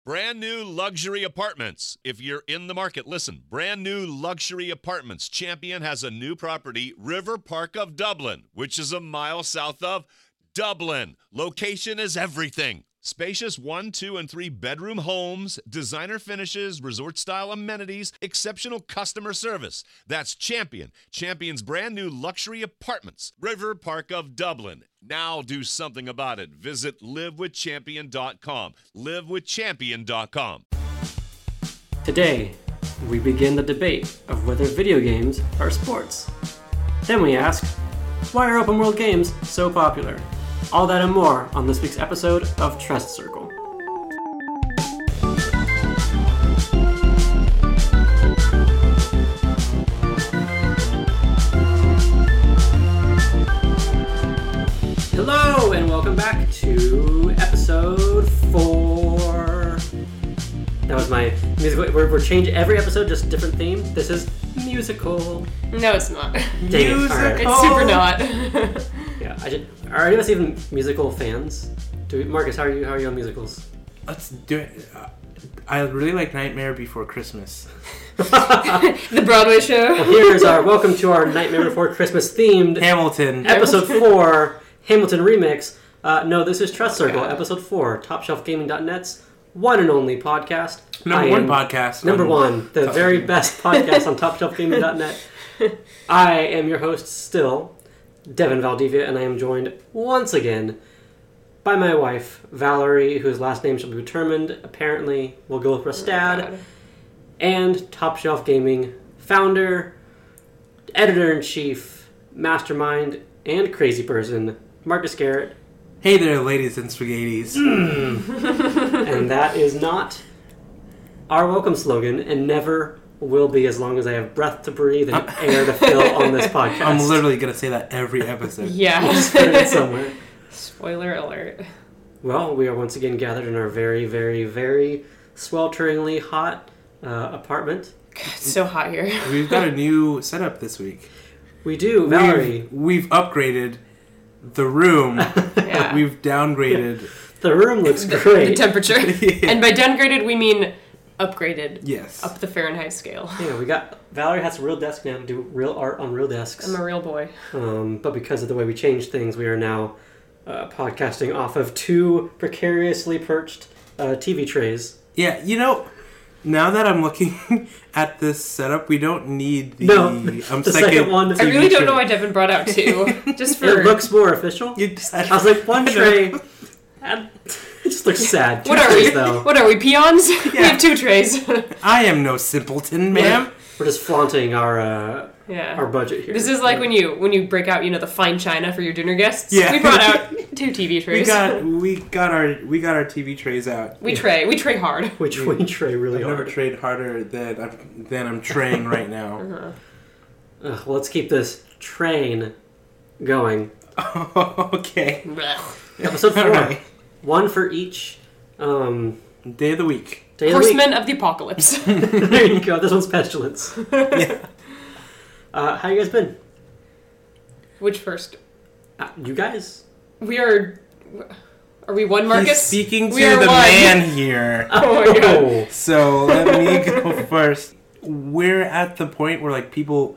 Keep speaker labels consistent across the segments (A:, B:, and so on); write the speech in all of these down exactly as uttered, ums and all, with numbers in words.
A: Brand new luxury apartments. If you're in the market, listen. Brand new luxury apartments. Champion has a new property, River Park of Dublin, which is a mile south of Dublin. Location is everything. Spacious one, two, and three bedroom homes, designer finishes, resort-style amenities, exceptional customer service. That's Champion. Champion's brand new luxury apartments, River Park of Dublin. Now do something about it. Visit live with champion dot com. live with champion dot com.
B: Today, we begin the debate of whether video games are sports. Then we ask, why are open world games so popular? All that and more on this week's episode of Trust Circle. Hello, and welcome back to episode four. That was my musical. We're, we're changing every episode, just a different theme. This is musical.
C: No, it's not.
B: Dang it. All right.
C: It's super not.
B: Yeah, I just, are any of us even musical fans? Do we, Marcus, how are you? How are you on musicals?
D: Let's do it. Uh, I really like Nightmare Before Christmas.
C: The Broadway show.
B: Well, here's our welcome to our Nightmare Before Christmas themed
D: Hamilton.
B: episode four Hamilton remix. Uh, no, this is Trust Circle, episode four, top shelf gaming dot net's one and only podcast.
D: Number
B: I
D: one
B: am,
D: podcast.
B: Number
D: on
B: one, the
D: Top
B: very
D: Gaming.
B: best podcast on top shelf gaming dot net. I am your host still, Devin Valdivia, and I am joined once again by my wife, Valerie, whose last name shall be determined. Apparently, we'll go with Rastad.
C: Oh,
B: and Top Shelf Gaming founder, editor-in-chief, mastermind, and crazy person, Marcus Garrett.
D: Hey there, ladies and spaghettis.
B: And that is not our welcome slogan, and never will be as long as I have breath to breathe and air to fill on this podcast.
D: I'm literally going to say that every episode.
C: Yeah.
B: Just put it somewhere.
C: Spoiler alert.
B: Well, we are once again gathered in our very, very, very swelteringly hot uh, apartment.
C: God, it's so hot here.
D: We've got a new setup this week.
B: We do, Valerie.
D: We've, we've upgraded the room.
C: Yeah.
D: We've downgraded.
B: The room looks
C: The,
B: great.
C: the temperature.
D: Yeah.
C: And by downgraded, we mean upgraded.
D: Yes.
C: Up the Fahrenheit scale.
B: Yeah, we got Valerie has a real desk now to do real art on real desks.
C: I'm a real boy.
B: Um, but because of the way we changed things, we are now uh, podcasting off of two precariously perched uh, T V trays.
D: Yeah, you know, now that I'm looking at this setup, we don't need the,
B: No,
D: um,
B: the
D: second,
B: second one.
C: I really don't
D: tray.
C: know why Devin brought out two. Just for...
B: It looks more official.
D: You just,
B: I was like, one tray. and it just looks sad. Two
C: What are
B: trays,
C: we?
B: though.
C: What are we, peons? We
D: Yeah.
C: have two trays.
D: I am no simpleton, ma'am.
B: We're just flaunting our uh,
C: Yeah.
B: our budget here.
C: This is like when you when you break out, you know, the fine china for your dinner guests.
D: Yeah.
C: We brought out two T V
D: We
C: trays.
D: got we got our we got our T V trays out.
C: We tray. We tray hard.
B: Which we tray really
D: I've never
B: hard.
D: trayed harder than I'm than I'm traying right now.
C: Uh-huh.
B: Ugh, well, let's keep this train going.
D: Okay.
C: Blech.
B: Episode four.
D: All right.
B: One for each. Um,
D: Day of the week.
B: day of the week.
C: Horsemen of the Apocalypse.
B: There you go. This one's pestilence.
D: Yeah.
B: Uh, how you guys been?
C: Which first?
B: Uh, you guys?
C: We are. Are we one, Marcus?
D: He's speaking to
C: We are
D: the
C: one.
D: man here.
C: Oh my god.
B: Oh.
D: So let me go first. We're at the point where like people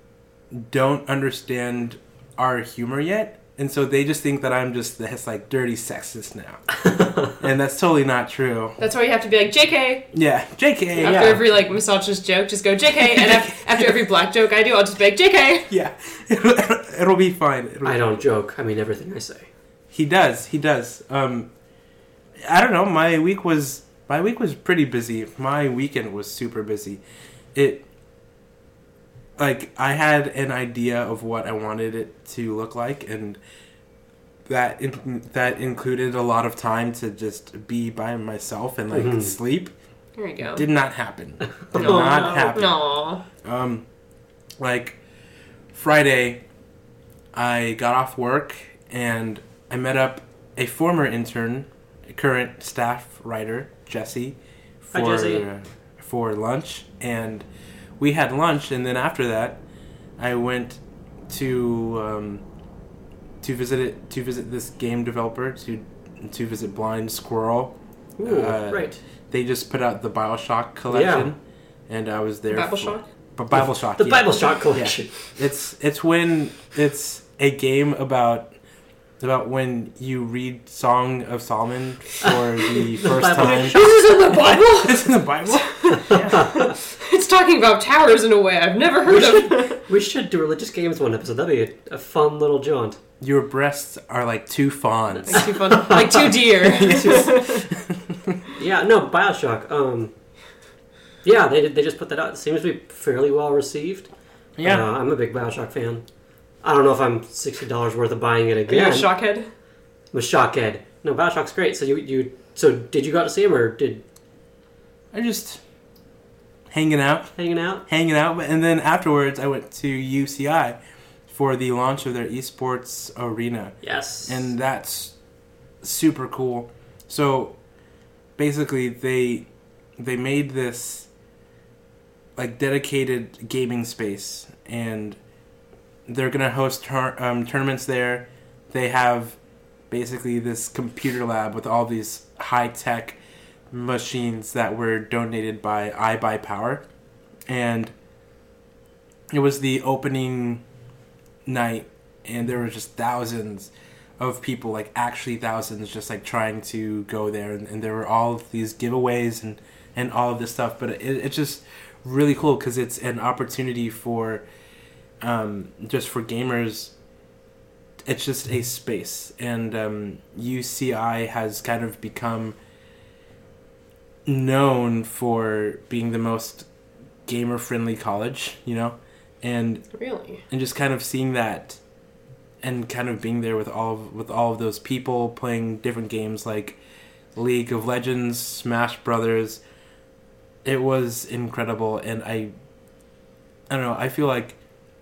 D: don't understand our humor yet. And so they just think that I'm just this like dirty sexist now. And that's totally not true.
C: That's why you have to be like J K.
D: Yeah, J K.
C: After
B: Yeah.
C: every like misogynist joke, just go J K. And af- after every black joke I do, I'll just be like J K.
D: Yeah, it'll, it'll be fine. It'll
B: I
D: be
B: don't joke. I mean everything I say.
D: He does. He does. Um, I don't know. My week was my week was pretty busy. My weekend was super busy. It like I had an idea of what I wanted it to look like, and that in, that included a lot of time to just be by myself and like
B: Mhm.
D: sleep.
C: There you go.
D: Did not happen. Did
B: Oh,
D: not
B: no.
D: happen.
C: Aww.
D: Um, like Friday, I got off work and I met up a former intern, a current staff writer, Jesse, for
B: Hi, Jesse.
D: Uh, for lunch, and we had lunch. And then after that, I went to um, to visit it to visit this game developer to to visit Blind Squirrel.
B: Ooh,
D: Uh,
B: right.
D: they just put out the BioShock collection, and I was there.
C: Bible
D: for,
C: Shock?
D: But Bible Shock.
B: The
D: yeah.
B: Bible Shock collection.
D: Yeah. It's it's when it's a game about about when you read Song of Solomon for the first
B: Bible
D: time.
C: This is in the Bible?
D: It's in the Bible. Yeah.
C: It's talking about towers in a way I've never heard of.
B: We should do religious games one episode. That'd be a, a fun little jaunt.
D: Your breasts are like two fawns.
C: Like two fun, like two deer.
B: Yeah, no, Bioshock. Um, yeah, they did, they just put that out. It seems to be fairly well received.
D: Yeah.
B: Uh, I'm a big Bioshock fan. I don't know if I'm sixty dollars worth of buying it
C: Are you
B: again.
C: a shockhead?
B: I'm a Shockhead. No, Bioshock's great. So you you so did you go out to see him or did
D: I just hanging out,
B: hanging out?
D: hanging out, and then afterwards I went to U C I for the launch of their esports arena,
B: Yes.
D: and that's super cool. So basically, they they made this like dedicated gaming space, and they're gonna host tur- um, tournaments there. They have basically this computer lab with all these high tech machines that were donated by iBuyPower, and it was the opening night, and there were just thousands of people, like actually thousands, just like trying to go there, and, and there were all of these giveaways and and all of this stuff. But it, it's just really cool because it's an opportunity for um, just for gamers. It's just a space, and um, U C I has kind of become known for being the most gamer friendly college, you know, and
C: Really?
D: and just kind of seeing that and kind of being there with all of, with all of those people playing different games like League of Legends, Smash Brothers. It was incredible, and I I don't know, I feel like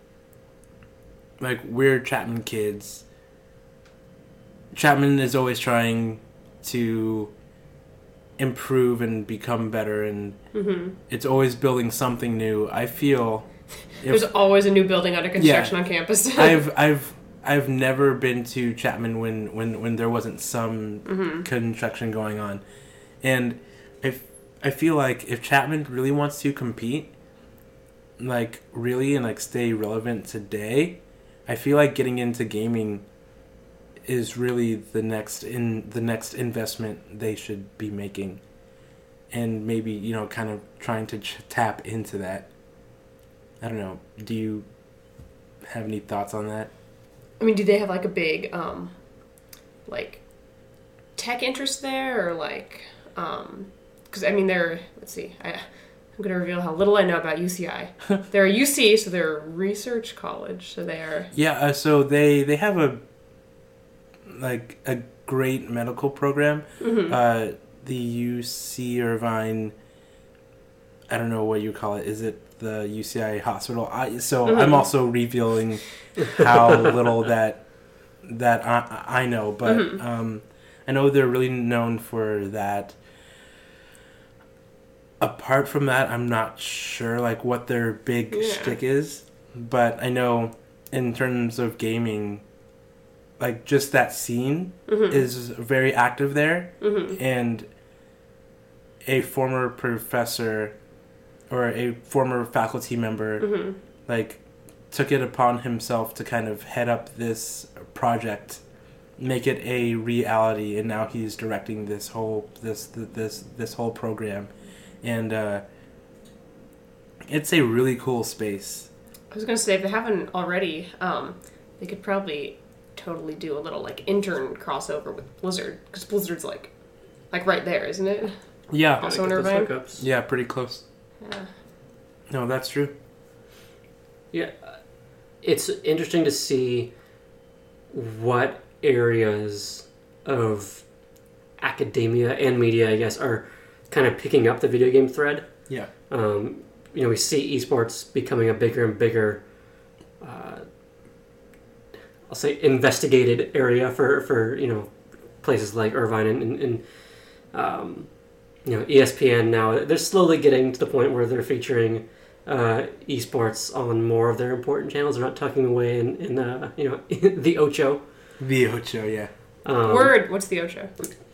D: like we're Chapman kids. Chapman is always trying to improve and become better, and
C: Mm-hmm.
D: it's always building something new. I feel if,
C: There's always a new building under construction
D: Yeah.
C: on campus.
D: I've I've I've never been to Chapman when, when, when there wasn't some
C: Mhm.
D: construction going on, and if I feel like if Chapman really wants to compete, like really and like stay relevant today, I feel like getting into gaming is really the next in the next investment they should be making, and maybe, you know, kind of trying to ch- tap into that. I don't know. Do you have any thoughts on that?
C: I mean, do they have like a big, um, like, tech interest there, or like, um, because I mean, they're, let's see, I, I'm going to reveal how little I know about U C I. They're a U C, so they're a research college, so they are.
D: Yeah. Uh, so they they have a like a great medical program.
C: Mhm.
D: Uh, the U C Irvine. I don't know what you call it. Is it the U C I hospital? I, so
C: Mhm.
D: I'm also revealing how little that that I, I know, but
C: Mhm.
D: um, I know they're really known for that. Apart from that, I'm not sure like what their big
C: Yeah.
D: shtick is, but I know in terms of gaming, like just that scene
C: Mhm.
D: is very active there,
C: Mhm.
D: and a former professor or a former faculty member
C: Mhm.
D: like took it upon himself to kind of head up this project, make it a reality, and now he's directing this whole this this this whole program, and uh, it's a really cool space.
C: I was gonna say, if they haven't already, um, they could probably totally do a little like intern crossover with Blizzard, because Blizzard's like, like right there, isn't it?
D: Yeah,
C: Also in
B: Get those
C: Irvine?
B: hookups.
D: yeah, pretty close.
C: Yeah.
D: No, that's true.
B: Yeah, uh, it's interesting to see what areas of academia and media, I guess, are kind of picking up the video game thread.
D: Yeah.
B: Um, you know, we see esports becoming a bigger and bigger, uh, I'll say, investigated area for, for you know, places like Irvine and, and, and um, you know, E S P N now. They're slowly getting to the point where they're featuring uh, esports on more of their important channels. They're not tucking away in, in uh, you know, the Ocho.
D: The Ocho, yeah.
B: Um,
C: Word. What's the Ocho?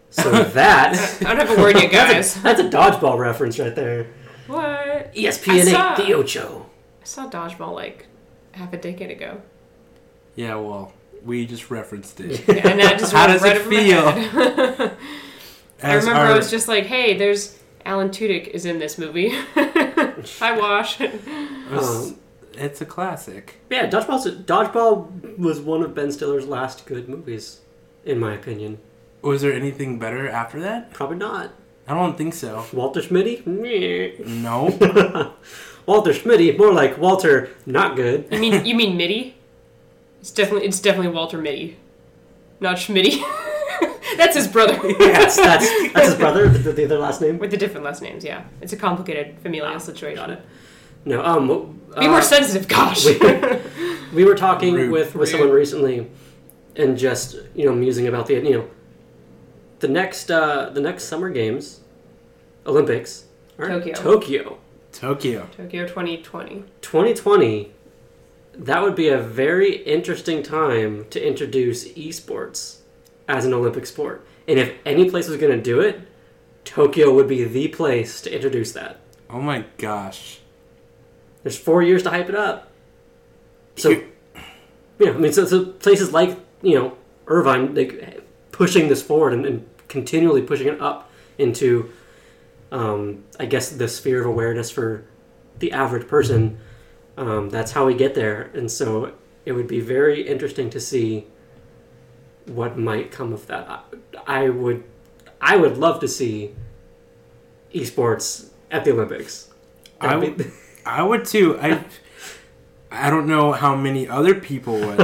B: So that...
C: I don't have a word yet, guys.
B: That's a, that's a dodgeball reference right there.
C: What?
B: E S P N
C: I
B: eight,
C: saw-
B: the Ocho.
C: I saw Dodgeball like half a decade ago.
D: Yeah, well, we just referenced it.
C: Yeah, and that just
D: How
C: went
D: does
C: right
D: it
C: over my
D: feel?
C: head. I
D: As
C: remember
D: our-
C: I was just like, hey, there's Alan Tudyk is in this movie. Hi, Wash.
B: Um,
D: It's a classic.
B: yeah, Dodgeball, Dodgeball was one of Ben Stiller's last good movies, in my opinion.
D: Was there anything better after that?
B: Probably not.
D: I don't think so.
B: Walter Schmitty? Meh.
D: No.
B: Walter Schmitty, more like Walter not good.
C: You mean you mean Mitty? It's definitely it's definitely Walter Mitty, not Schmitty. That's his brother.
B: That's, that's, that's his brother, the, the other last name?
C: With the different last names, yeah. It's a complicated familial
B: Ah,
C: situation.
B: got it. No, um...
C: Be
B: uh,
C: more sensitive, gosh.
B: we, we were talking
D: Rude.
B: with, with someone recently and just, you know, musing about the, you know, the next, uh, the next Summer Games, Olympics, are in
C: Tokyo.
B: Tokyo.
D: Tokyo.
C: Tokyo twenty twenty.
B: twenty twenty, that would be a very interesting time to introduce esports as an Olympic sport. And if any place was going to do it, Tokyo would be the place to introduce that.
D: Oh my gosh.
B: There's four years to hype it up. So, yeah, I mean, so, so places like, you know, Irvine, like, pushing this forward and, and continually pushing it up into, um, I guess, the sphere of awareness for the average person. Um, that's how we get there. And so it would be very interesting to see what might come of that. I, I would, I would love to see esports at the Olympics.
D: I
B: That'd be-
D: would, I would too. I I don't know how many other people would.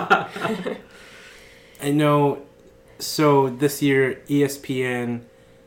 D: I know. So this year, E S P N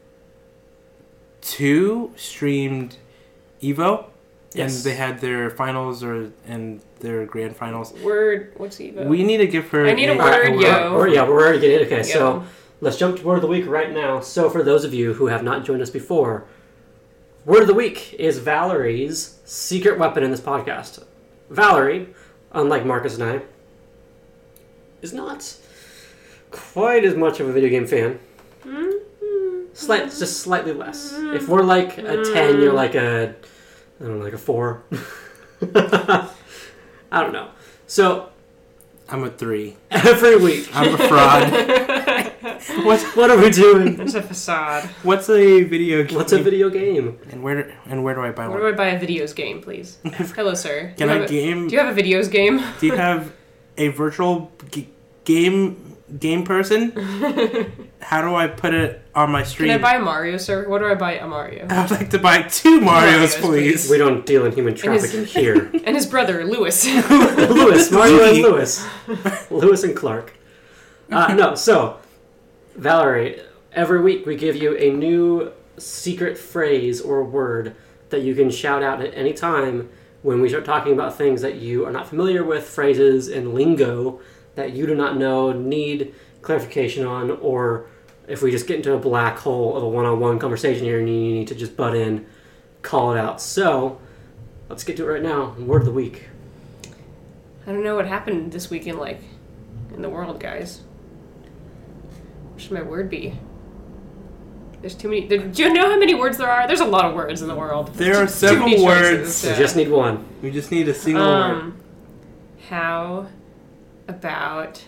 D: two streamed Evo,
B: Yes.
D: and they had their finals or and their grand finals.
C: Word, what's Evo?
D: We need to give her.
C: I need a
B: All right,
C: word,
B: we're-
C: yo.
B: we're- yeah, we're already getting it. Okay,
C: Yo.
B: so let's jump to word of the week right now. So for those of you who have not joined us before, word of the week is Valerie's secret weapon in this podcast. Valerie, unlike Marcus and I, is not quite as much of a video game fan. Slight, just slightly less. If we're like a ten, you're like a, I don't know, like a four. I don't know. So
D: I'm a three.
B: every week,
D: I'm a fraud. what's
B: what are we doing?
C: It's a facade.
D: what's a video game?
B: What's a video game?
D: And where do, and where do I buy
C: Where
D: one?
C: do I buy a videos game, please? Hello, sir.
D: Can
C: Do you
D: I
C: have a-
D: game?
C: Do you have a videos game?
D: Do you have a virtual g- game game person? How do I put it on my
C: Can
D: stream?
C: I buy a Mario, sir? What do I buy a Mario?
D: I'd like to buy two Marios,
C: Marios,
D: please.
B: We don't deal in human
C: And his-
B: trafficking here.
C: And his brother, Lewis.
B: Lewis, Mario and
D: Louis.
B: Lewis. Lewis and Clark. Uh, no, so, Valerie, every week we give you a new secret phrase or word that you can shout out at any time when we start talking about things that you are not familiar with, phrases and lingo that you do not know, need clarification on, or if we just get into a black hole of a one-on-one conversation here and you need to just butt in, call it out. So, let's get to it right now. Word of the week.
C: I don't know what happened this weekend, like, in the world, guys. What should my word be? There's too many. There, do you know how many words there are? There's a lot of words in the world.
D: There are
C: Too
D: several
C: many choices,
D: words.
B: We
C: yeah.
B: just need one.
D: We just need a single word.
C: Um, how about?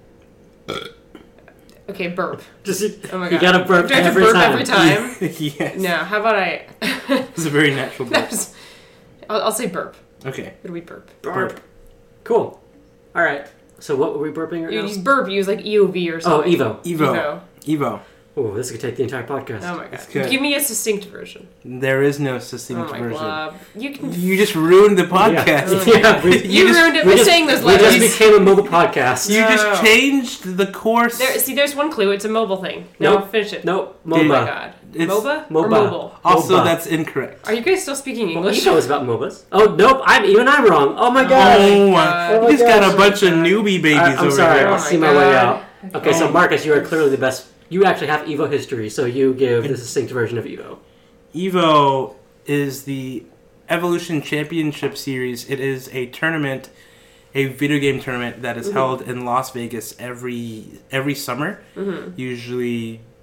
C: Okay, burp.
B: Just
C: Oh my
B: you
C: god.
B: gotta burp
C: Do I have to
B: every
C: burp
B: time.
C: every time?
D: yes.
C: No. How about I?
D: It's a very natural
C: That
D: burp.
C: was- I'll, I'll say burp.
D: Okay.
C: What do we burp?
B: Burp. Cool. All right. So what were we burping right
C: You
B: now?
C: use burp. You use like E O V or
B: Oh,
C: something.
B: Evo.
D: Evo. Evo.
B: Oh, this could take the entire podcast.
C: Oh my god.
D: It's good.
C: Give me a succinct version.
D: There is no
C: Oh
D: succinct
C: my
D: version.
C: god. You can.
D: You just ruined the
B: Yeah.
D: podcast.
B: Yeah, we,
C: You,
D: just-
C: ruined it
B: we
C: by
B: just-
C: saying those
B: we
C: letters.
B: just became a mobile podcast.
D: You
C: No.
D: just changed the course.
C: There, see, there's one clue. It's a mobile thing. No,
B: Nope.
C: finish it.
B: Nope.
C: Oh my
B: MOBA.
C: god.
D: It's
C: MOBA? Or
B: MOBA.
C: mobile?
D: Also,
B: MOBA.
D: that's incorrect.
C: Are you guys still speaking
B: Well,
C: English?
B: Evo is about MOBAs. Oh, nope. I'm even I'm wrong. Oh my god.
D: Oh
C: God.
D: my!
B: Oh my
D: You just got
B: gosh.
D: a bunch of newbie babies
B: I, I'm
D: over
B: sorry.
D: here.
B: I'll
C: Oh
B: see
C: my
B: my way
C: God.
B: out. Okay, so Marcus, you are clearly the best. You actually have Evo history, so you give the succinct version of Evo.
D: Evo is the Evolution Championship Series. It is a tournament, a video game tournament that is
B: Mhm.
D: held in Las Vegas every every summer.
C: Mm-hmm.
D: Usually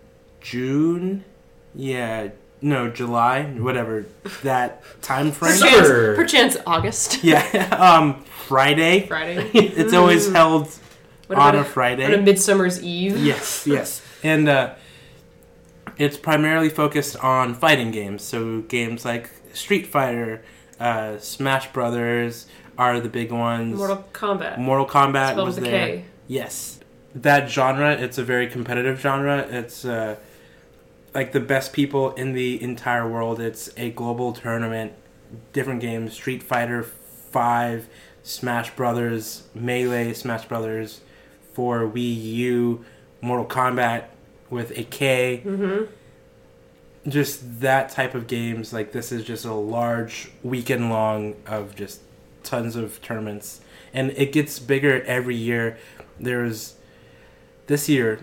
D: June. Yeah, no, July, whatever that time frame.
B: Sure.
C: Perchance, perchance August.
D: Yeah, um, Friday.
C: Friday.
D: It's always held
C: What
D: on
C: about
D: a
C: On a
D: Friday.
C: Midsummer's Eve.
D: Yes, yes, and uh, it's primarily focused on fighting games. So games like Street Fighter, uh, Smash Brothers are the big ones.
C: Mortal Kombat.
D: Mortal Kombat
C: Spelled
D: was
C: with a
D: there.
C: K.
D: Yes, that genre. It's a very competitive genre. It's uh, like the best people in the entire world. It's a global tournament. Different games: Street Fighter Five, Smash Brothers, Melee, Smash Brothers for Wii U, Mortal Kombat with a K.
C: Mm-hmm.
D: Just that type of games. Like this is just a large weekend long of just tons of tournaments, and it gets bigger every year. There's this year.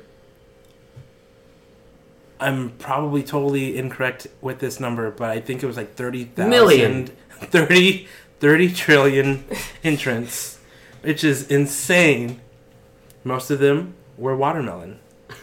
D: I'm probably totally incorrect with this number, but I think it was like thirty thousand.
B: Million.
D: thirty, thirty trillion entrants, which is insane. Most of them were watermelon.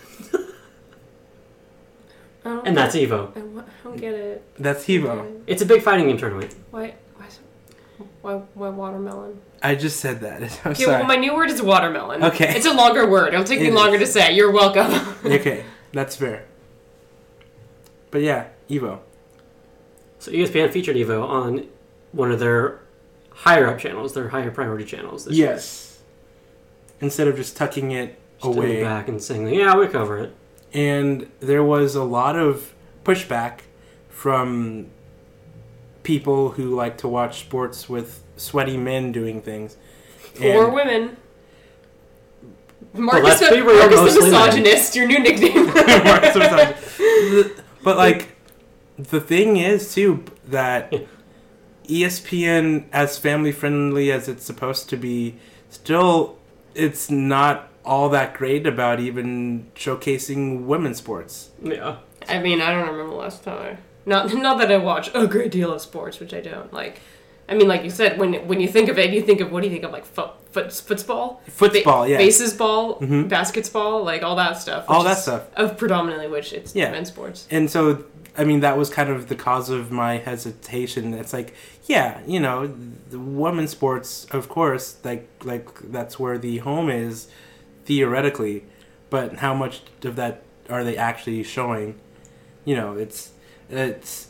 C: I don't
B: And that's
C: get-
B: Evo.
C: I wa- I don't get it.
D: That's Evo.
B: It's a big fighting game tournament.
C: Why? Why? is- Why? Why watermelon?
D: I just said that. I'm
C: Okay,
D: sorry.
C: well, my new word is watermelon.
D: Okay.
C: It's a longer word. It'll take me
D: It
C: longer
D: is.
C: to say. You're welcome.
D: Okay, that's fair. But yeah, Evo.
B: So E S P N featured Evo on one of their higher up channels, their higher priority channels. This year.
D: Yes. Instead of just tucking it
B: Just
D: away.
B: sitting back and saying, "Yeah, we cover it."
D: And there was a lot of pushback from people who like to watch sports with sweaty men doing things.
C: Or
D: And-
C: women. Marcus,
B: let's
C: the,
B: be real,
C: Marcus the
B: mostly men.
C: misogynist, your new nickname.
D: Marcus the misogynist. But like, the thing is too that E S P N, as family friendly as it's supposed to be, still it's not all that great about even showcasing women's sports.
B: Yeah.
C: I mean, I don't remember the last time. I, not not that I watch a great deal of sports, which I don't. Like, I mean, like you said, when when you think of it, you think of what do you think of? Like foot, foot football,
D: Football, yeah.
C: baseball,
D: Mhm.
C: basketball, like all that stuff.
D: All
C: which
D: that
C: is-
D: stuff.
C: Of predominantly which it's
D: Yeah.
C: men's sports.
D: And so, I mean, that was kind of the cause of my hesitation. It's like, yeah, you know, the women's sports, of course, like like that's where the home is, theoretically, but how much of that are they actually showing? You know, it's it's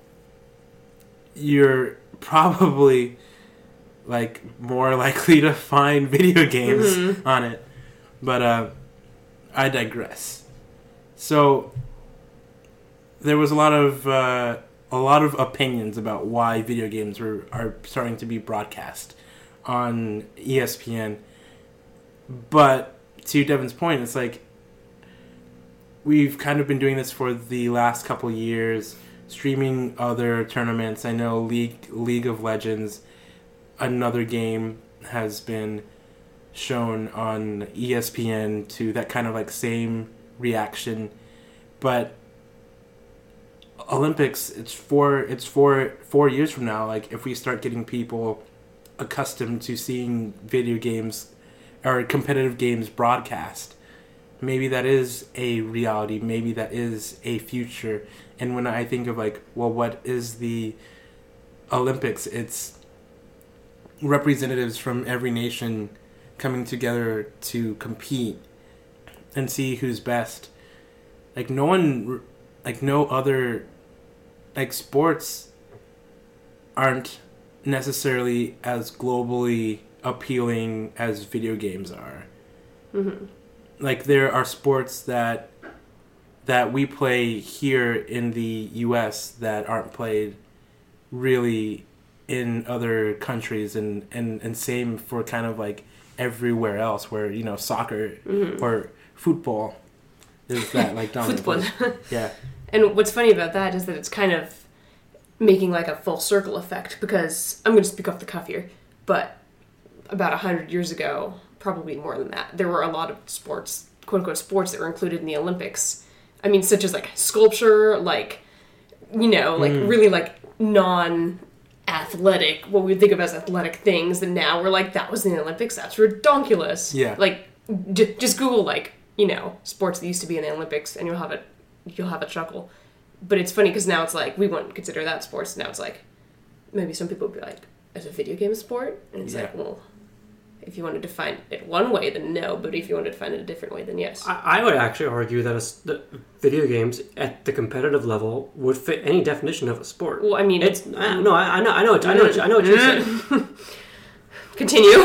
D: you're probably like more likely to find video games
C: Mhm.
D: on it, but uh, I digress. So there was a lot of uh, a lot of opinions about why video games were are starting to be broadcast on E S P N. But to Devin's point, it's like we've kind of been doing this for the last couple years, streaming other tournaments. I know League League of Legends, another game, has been shown on E S P N to that kind of like same reaction, but Olympics, it's four it's four four years from now. Like if we start getting people accustomed to seeing video games or competitive games broadcast, maybe that is a reality. Maybe that is a future. And when I think of like, well, what is the Olympics? It's representatives from every nation coming together to compete and see who's best. Like no one, like no other, like sports aren't necessarily as globally appealing as video games are.
C: Mm-hmm.
D: Like there are sports that that we play here in the U S that aren't played really in other countries, and, and, and same for kind of like everywhere else where, you know, soccer
C: Mm-hmm.
D: or football is that like dominant.
C: Football.
D: Yeah.
C: And what's funny about that is that it's kind of making like a full circle effect, because I'm going to speak off the cuff here, but about a hundred years ago, probably more than that, there were a lot of sports, quote unquote sports, that were included in the Olympics. I mean, such as like sculpture, like, you know, like
D: Mm.
C: really like non-athletic, what we would think of as athletic things, that now we're like, that was in the Olympics, that's redonkulous.
D: Yeah.
C: Like, j- just Google like, you know, sports that used to be in the Olympics, and you'll have a you'll have a chuckle. But it's funny because now it's like, we wouldn't consider that sports. Now it's like, maybe some people would be like, is a video game a sport? And it's
D: Yeah.
C: like, well, if you want to define it one way, then no. But if you want to define it a different way, then yes.
B: I, I would actually argue that, a s that video games at the competitive level would fit any definition of a sport.
C: Well, I mean,
B: It's I, no, I, I know, I know, what, I know, what, you- I know what you're saying.
C: Continue.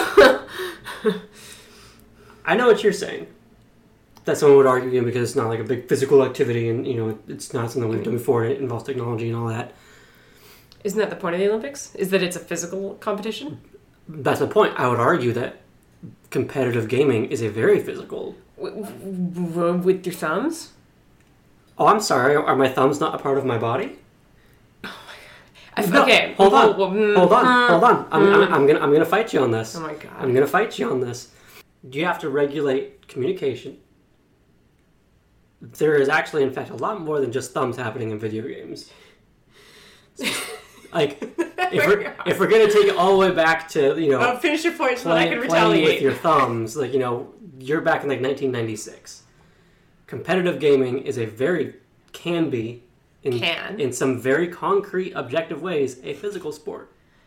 B: I know what you're saying. That someone would argue, you know, because it's not like a big physical activity, and you know, it's not something we've done before, and it involves technology and all that.
C: Isn't that the point of the Olympics? Is that it's a physical competition?
B: That's the point. I would argue that competitive gaming is a very physical.
C: W- w- with your thumbs?
B: Oh, I'm sorry. Are my thumbs not a part of my body?
C: I,
B: No,
C: okay,
B: hold on,
C: well, mm,
B: hold on,
C: mm,
B: hold on. I'm,
C: mm.
B: I'm, I'm gonna, I'm gonna fight you on this.
C: Oh my god.
B: I'm gonna fight you on this. You have to regulate communication. There is actually, in fact, a lot more than just thumbs happening in video games. Like, if we're if we're gonna take it all the way back to, you know,
C: Oh, finish your point so that I
B: playing,
C: can
B: playing with
C: retaliate.
B: your thumbs, like, you know, you're back in like nineteen ninety-six. Competitive gaming is a very can be in
C: Can.
B: in some very concrete, objective ways a physical sport.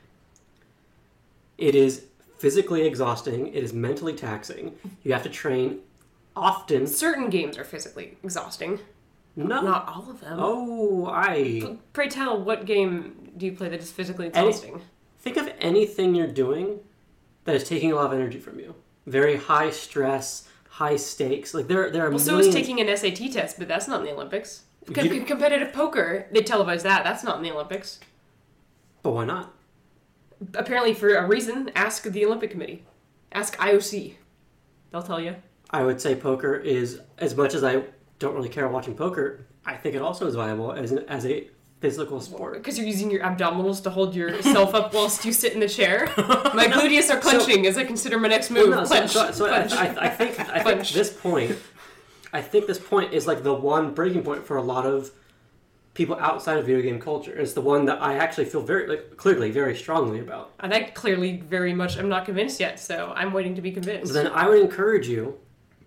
B: It is physically exhausting. It is mentally taxing. You have to train often.
C: Certain games are physically exhausting.
B: No,
C: Not all of them.
B: oh, I
C: Pray tell, what game do you play that is physically exhausting?
B: think of anything you're doing that is taking a lot of energy from you. Very high stress, high stakes. Like there, there are
C: Well, so
B: millions.
C: is taking an S A T test, but that's not in the Olympics. Com-
B: You-
C: competitive poker, they televise that. That's not in the Olympics.
B: But why not?
C: Apparently, for a reason, ask the Olympic Committee. Ask I O C. They'll tell you.
B: I would say poker is, as much as I don't really care watching poker, I think it also is viable as an, as a physical sport.
C: Because you're using your abdominals to hold yourself up whilst you sit in the chair. My gluteus are clenching as I consider my next move.
B: Well, no, so-
C: Clench.
B: so, so I,
C: Clench.
B: I, I think I think
C: Clench.
B: this point, I think this point is like the one breaking point for a lot of people outside of video game culture. It's the one that I actually feel very like, clearly very strongly about.
C: And I clearly very much am not convinced yet, so I'm waiting to be convinced.
B: Then I would encourage you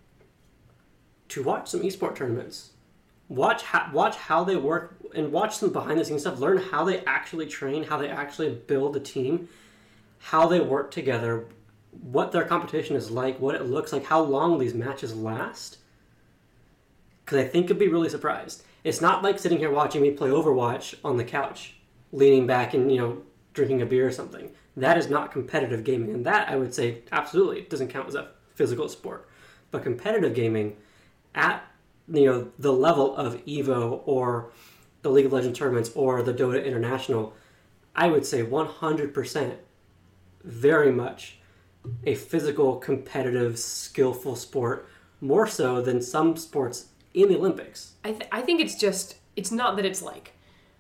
B: to watch some esport tournaments. Watch how, watch how they work and watch some behind the scenes stuff. Learn how they actually train, how they actually build a team, how they work together, what their competition is like, what it looks like, how long these matches last. Because I think you'll be really surprised. It's not like sitting here watching me play Overwatch on the couch, leaning back and, you know, drinking a beer or something. That is not competitive gaming. And that, I would say, absolutely doesn't count as a physical sport. But competitive gaming at, you know, the level of EVO or the League of Legends tournaments or the Dota International, I would say one hundred percent very much a physical, competitive, skillful sport, more so than some sports in the Olympics.
C: I, th- I think it's just, it's not that it's like,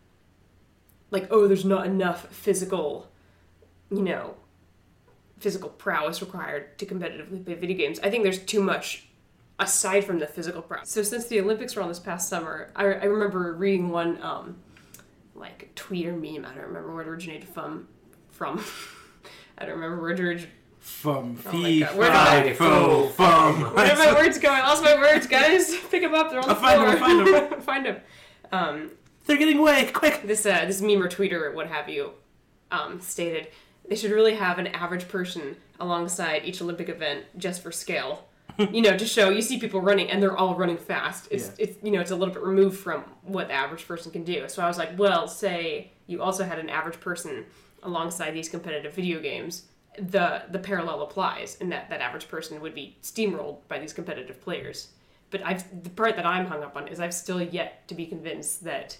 C: like, oh, there's not enough physical, you know, physical prowess required to competitively play video games. I think there's too much aside from the physical prowess. So since the Olympics were on this past summer, I, I remember reading one, um, like, tweet or meme, I don't remember where it originated from, from, I don't remember where it originated.
D: Fum,
C: Oh my
D: fee,
C: God, where
B: did
D: fi,
B: I-
D: fo, fum.
C: Where did my words go? I lost my words, guys. Pick them up. They're on the
D: I'll find
C: floor.
D: them, I'll find them.
C: Find them. Um,
D: They're getting away, quick!
C: this uh, this meme or tweeter or what have you um, stated they should really have an average person alongside each Olympic event just for scale. You know, to show you see people running and they're all running fast. It's
D: Yeah.
C: it's you know it's a little bit removed from what the average person can do. So I was like, well, say you also had an average person alongside these competitive video games. The the parallel applies in that that average person would be steamrolled by these competitive players. But I've the part that I'm hung up on is I've still yet to be convinced that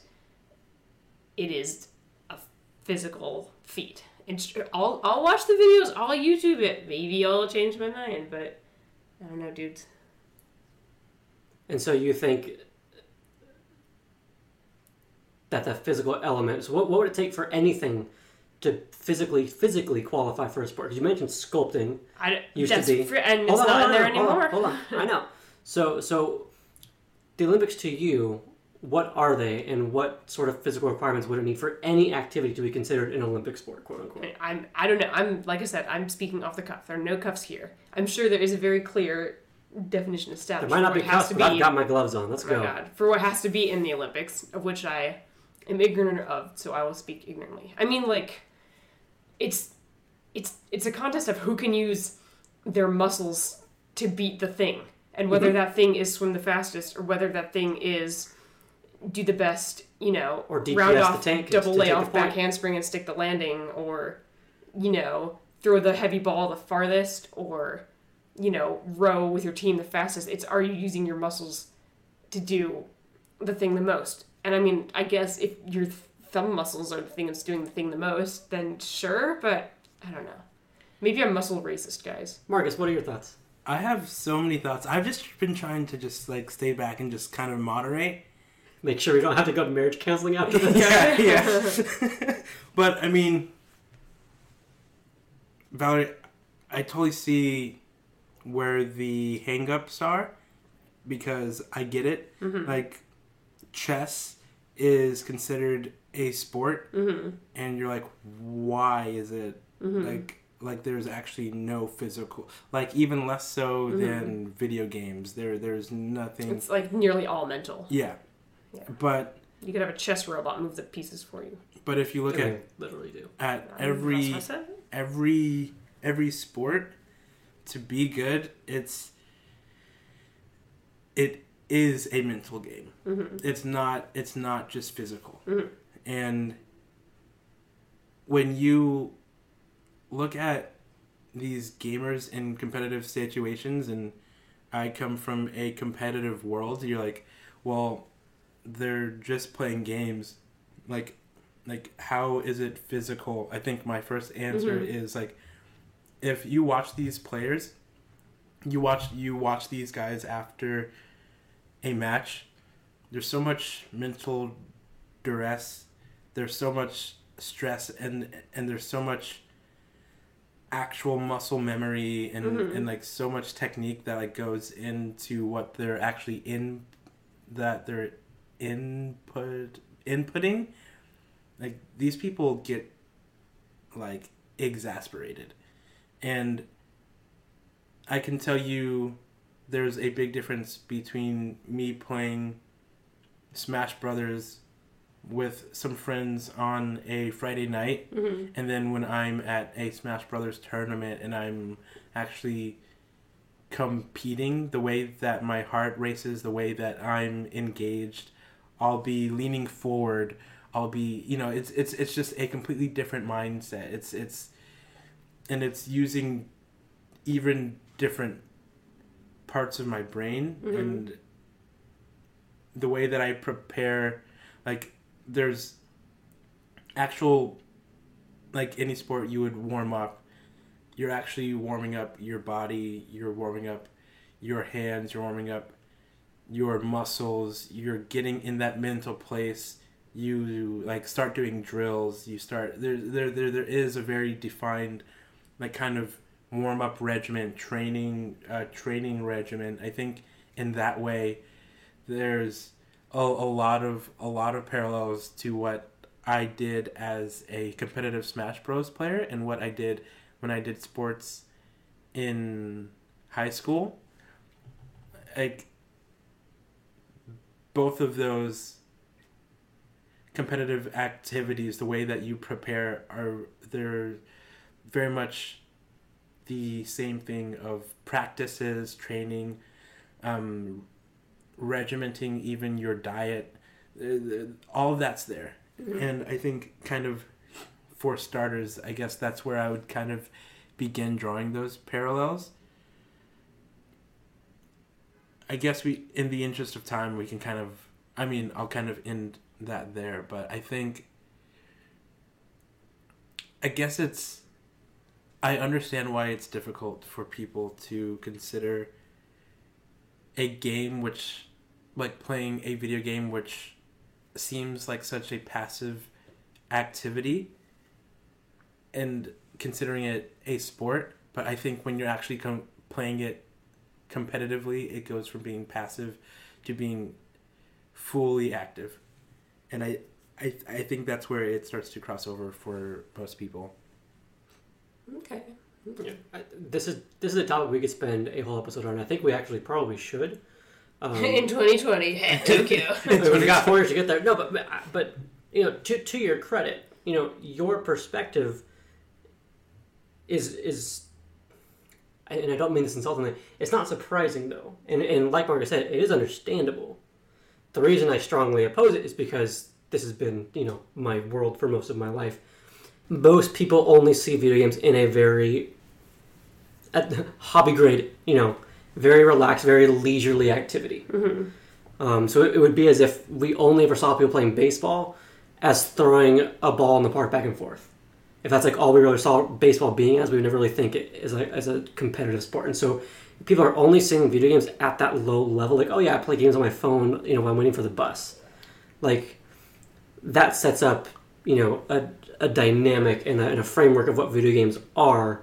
C: it is a physical feat. And I'll I'll watch the videos, I'll YouTube it. Maybe I'll change my mind, but I don't know, dudes.
B: And so you think that the physical element, so what, what would it take for anything to physically physically qualify for a sport? Because you mentioned sculpting.
C: I
B: Used
C: that's
B: to be.
C: fr- and it's
B: Hold on,
C: not
B: hold
C: in there
B: on, hold on,
C: anymore.
B: Hold on, I know. So, so the Olympics to you, what are they, and what sort of physical requirements would it need for any activity to be considered an Olympic sport, quote unquote?
C: I'm I don't know. I'm like I said, I'm speaking off the cuff. There are no cuffs here. I'm sure there is a very clear definition
B: There
C: established.
B: might not
C: for
B: be
C: what has
B: cuffs,
C: to
B: but I've
C: be-
B: got my gloves on. Let's
C: Oh my
B: go.
C: God. For what has to be in the Olympics, of which I am ignorant of, so I will speak ignorantly. I mean, like, it's it's it's a contest of who can use their muscles to beat the thing, and whether
B: Mhm.
C: that thing is swim the fastest or whether that thing is do the best, you know,
B: Or D P S
C: round
B: the
C: off,
B: tank
C: double
B: to
C: lay
B: take the
C: off, back
B: point.
C: handspring and stick the landing, or you know, throw the heavy ball the farthest, or you know, row with your team the fastest. It's are you using your muscles to do the thing the most? And I mean, I guess if your th- thumb muscles are the thing that's doing the thing the most, then sure, but I don't know. Maybe I'm muscle racist, guys.
B: Marcus, what are your thoughts?
D: I have so many thoughts. I've just been trying to just like stay back and just kind of moderate.
B: Make sure we don't have to go to marriage counseling after this.
D: yeah, yeah. But I mean, Valerie, I totally see where the hangups are because I get it.
C: Mm-hmm.
D: Like, chess is considered a sport,
C: Mm-hmm.
D: and you're like, why is it
C: Mm-hmm.
D: like like there's actually no physical, like even less so
C: Mm-hmm.
D: than video games. There, there's nothing.
C: It's like nearly all mental.
D: Yeah,
C: Yeah.
D: but
C: You could have a chess robot move the pieces for you.
D: but if you look
B: I
D: at
B: mean, literally do.
D: at
C: I
D: every
C: That's what I said.
D: every every sport to be good, it's it is a mental game.
C: Mm-hmm.
D: It's not it's not just physical.
C: Mhm.
D: And when you look at these gamers in competitive situations, and I come from a competitive world, you're like, well, they're just playing games. Like like how is it physical? I think my first answer
C: Mhm.
D: is like, if you watch these players, you watch you watch these guys after a match, there's so much mental duress, there's so much stress, and and there's so much actual muscle memory and
C: Mhm.
D: and like so much technique that like goes into what they're actually in that they're input inputting. Like, these people get like exasperated, and I can tell you there's a big difference between me playing Smash Brothers with some friends on a Friday night,
C: Mm-hmm.
D: and then when I'm at a Smash Brothers tournament and I'm actually competing, the way that my heart races, the way that I'm engaged, I'll be leaning forward. I'll be, you know, it's it's it's just a completely different mindset. It's it's and it's using even different parts of my brain,
C: Mhm.
D: and the way that I prepare, like, there's actual, like any sport you would warm up, you're actually warming up your body, you're warming up your hands, you're warming up your muscles, you're getting in that mental place. You like start doing drills, you start there there there, there is a very defined like kind of warm up regimen, training uh, training regimen. I think in that way there's a, a lot of a lot of parallels to what I did as a competitive Smash Bros player and what I did when I did sports in high school. Like, both of those competitive activities, the way that you prepare, are they're very much the same thing of practices, training, um, regimenting even your diet. Uh, all of that's there.
C: Mm-hmm.
D: And I think kind of for starters, I guess that's where I would kind of begin drawing those parallels. I guess we, in the interest of time, we can kind of, I mean, I'll kind of end that there, but I think, I guess it's, I understand why it's difficult for people to consider a game which, like playing a video game which seems like such a passive activity and considering it a sport, but I think when you're actually com- playing it competitively, it goes from being passive to being fully active. And I, I, I think that's where it starts to cross over for most people.
C: Okay.
B: Yeah. I, this is this is a topic we could spend a whole episode on. I think we actually probably should. Um,
C: In twenty twenty, thank you.
B: We've got four years to get there. No, but but you know, to to your credit, you know, your perspective is is, and I don't mean this insultingly. It's not surprising though, and and like Margaret said, it is understandable. The reason I strongly oppose it is because this has been, you know, my world for most of my life. Most people only see video games in a very at hobby grade, you know, very relaxed, very leisurely activity.
C: Mm-hmm.
B: Um, so it, it would be as if we only ever saw people playing baseball as throwing a ball in the park back and forth. If that's like all we really saw baseball being as, we would never really think it as a, as a competitive sport. And so people are only seeing video games at that low level. Like, oh yeah, I play games on my phone, you know, when I'm waiting for the bus. Like, that sets up, you know, a, a dynamic and a, and a framework of what video games are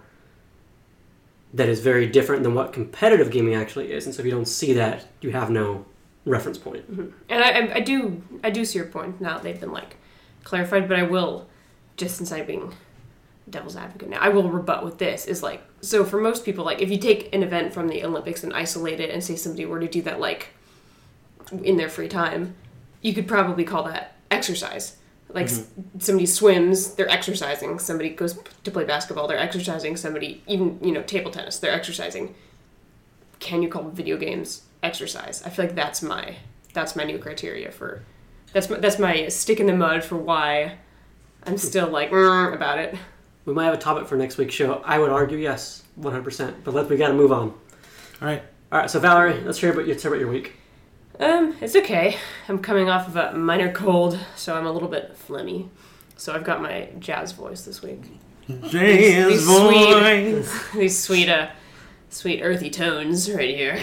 B: that is very different than what competitive gaming actually is. And so if you don't see that, you have no reference point.
C: Mm-hmm. And I, I do I do see your point now. They've been like clarified, but I will, just since I'm being devil's advocate now, I will rebut with this is like, so for most people, like if you take an event from the Olympics and isolate it and say somebody were to do that like in their free time, you could probably call that exercise. Like mm-hmm. somebody swims, they're exercising. Somebody goes to play basketball, they're exercising. Somebody, even, you know, table tennis, they're exercising. Can you call video games exercise? I feel like that's my that's my new criteria for that's my, that's my stick in the mud for why I'm still like mm, about it.
B: We might have a topic for next week's show. I would argue yes, one hundred percent. But let we got to move on.
D: All right.
B: All right. So Valerie, let's hear about, let's hear about your week.
C: Um, it's okay. I'm coming off of a minor cold, so I'm a little bit phlegmy. So I've got my jazz voice this week.
D: Jazz
C: these
D: voice.
C: Sweet, these sweet, uh, sweet earthy tones right here.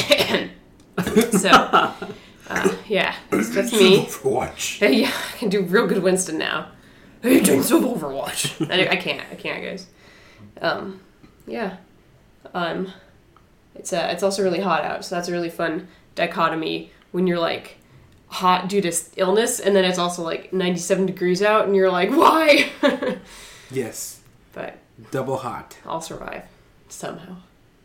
C: So, uh, yeah, that's, that's me.
D: Overwatch.
C: Yeah, I can do real good Winston now. Hey, Agents of Overwatch. I, I can't. I can't, guys. Um, yeah. Um, it's uh, it's also really hot out, so that's a really fun dichotomy when you're like hot due to illness, and then it's also like ninety-seven degrees out, and you're like, why?
D: Yes.
C: But
D: double hot.
C: I'll survive somehow.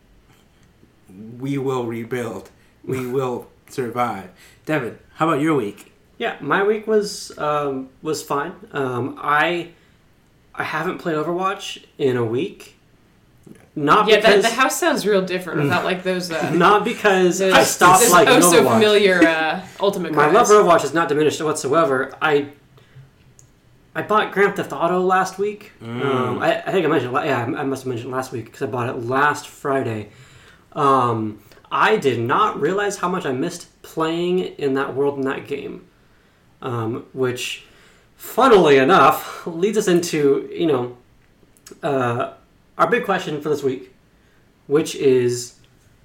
D: We will rebuild. We will survive. Devin, how about your week?
B: Yeah, my week was um, was fine. Um, I I haven't played Overwatch in a week. Not
C: yeah,
B: because
C: the, the house sounds real different without like those. Uh,
B: not because
C: those,
B: I stopped
C: those
B: liking
C: oh so
B: Overwatch.
C: familiar uh, Ultimate.
B: My
C: cries.
B: love for Overwatch is not diminished whatsoever. I I bought Grand Theft Auto last week.
D: Mm.
B: Um, I, I think I mentioned. Yeah, I must have mentioned last week because I bought it last Friday. Um, I did not realize how much I missed playing in that world in that game, um, which, funnily enough, leads us into you know uh, our big question for this week, which is,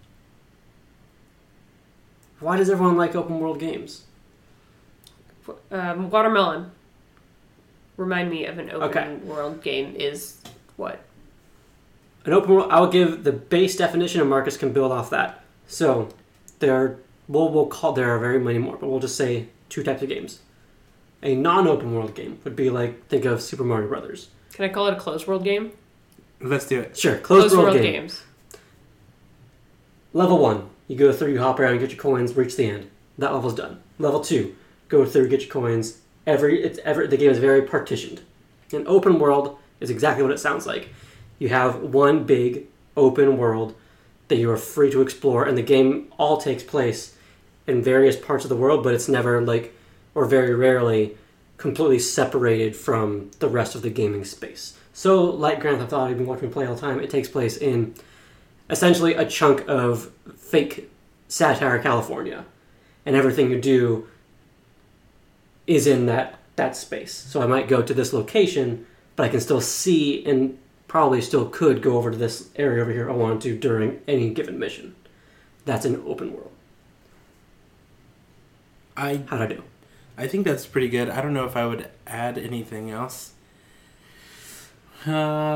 B: why does everyone like open world games?
C: Um, Watermelon. Remind me of an open
B: Okay.
C: world game is what?
B: An open world, I'll give the base definition and Marcus can build off that. So, there are, we'll, we'll call, there are very many more, but we'll just say two types of games. A non-open world game would be like, think of Super Mario Brothers.
C: Can I call it a closed world game?
D: Let's do it.
B: Sure, closed, world, game.
C: games.
B: Level one, you go through, you hop around, get your coins, reach the end. That level's done. Level two, go through, get your coins. Every it's every the game is very partitioned. An open world is exactly what it sounds like. You have one big open world that you are free to explore, and the game all takes place in various parts of the world, but it's never like, or very rarely, completely separated from the rest of the gaming space. So, like Grand Theft Auto, you've been watching me play all the time, it takes place in essentially a chunk of fake Satire, California, and everything you do is in that, that space. So I might go to this location, but I can still see and probably still could go over to this area over here I want to during any given mission. That's an open world.
D: I
B: How'd I do?
D: I think that's pretty good. I don't know if I would add anything else. Uh,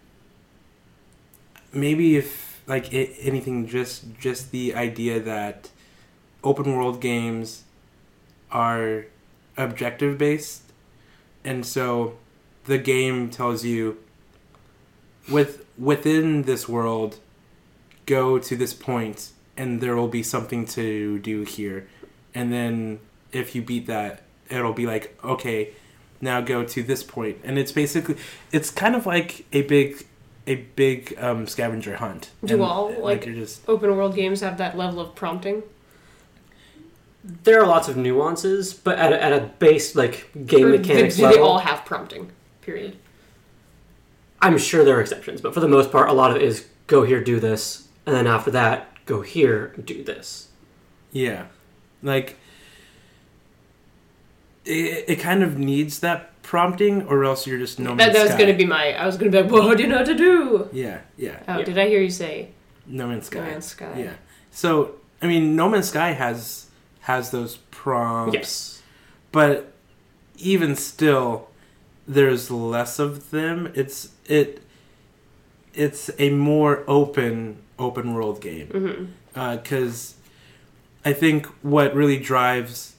D: maybe if like I- anything, just just the idea that open world games are objective based, and so the game tells you with within this world, go to this point, and there will be something to do here, and then if you beat that, it'll be like, okay, now go to this point, and it's basically it's kind of like a big a big um, scavenger hunt.
C: Do
D: and,
C: all like,
D: you're just
C: open world games have that level of prompting?
B: There are lots of nuances, but at a, at a base like game
C: Or
B: mechanics
C: do they
B: level,
C: all have prompting? Period.
B: I'm sure there are exceptions, but for the most part, a lot of it is go here, do this, and then after that, go here, do this.
D: yeah, like it, it kind of needs that prompting, or else you're just no
C: That,
D: man's
C: that was
D: sky.
C: going to be my. I was going to be like, well, how do you know what to do?
D: Yeah, yeah,
C: Oh,
B: Yeah.
C: did I hear you say
D: No Man's Sky.
C: No Man's Sky?
D: Yeah. So I mean, No Man's Sky has has those prompts.
B: Yes.
D: But even still, there's less of them. It's it. It's a more open open world game because
C: Mm-hmm.
D: I think what really drives.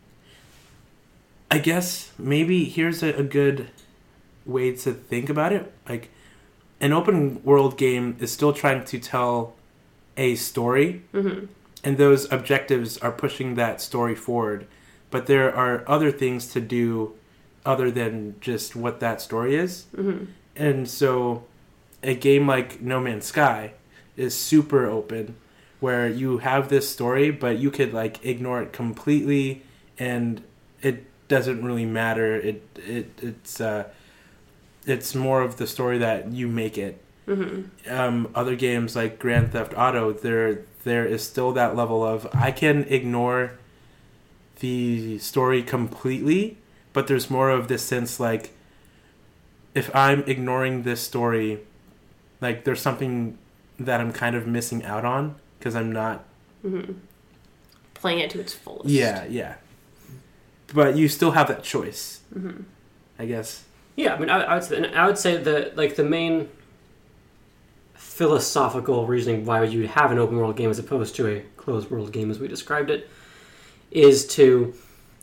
D: I guess maybe here's a, a good way to think about it. Like, an open world game is still trying to tell a story,
C: Mm-hmm.
D: and those objectives are pushing that story forward. But there are other things to do other than just what that story is.
C: Mm-hmm.
D: And so a game like No Man's Sky is super open, where you have this story, but you could like ignore it completely, and it doesn't really matter. It it it's uh, it's more of the story that you make it.
C: Mm-hmm.
D: Um, other games like Grand Theft Auto, there there is still that level of I can ignore the story completely, but there's more of this sense like if I'm ignoring this story, like there's something that I'm kind of missing out on because I'm not.
C: Mm-hmm. Playing it to its fullest.
D: Yeah, yeah. But you still have that choice,
C: Mm-hmm.
D: I guess.
B: Yeah, I mean, I, I would say, and I would say that like the main philosophical reasoning why you would have an open world game as opposed to a closed world game, as we described it, is to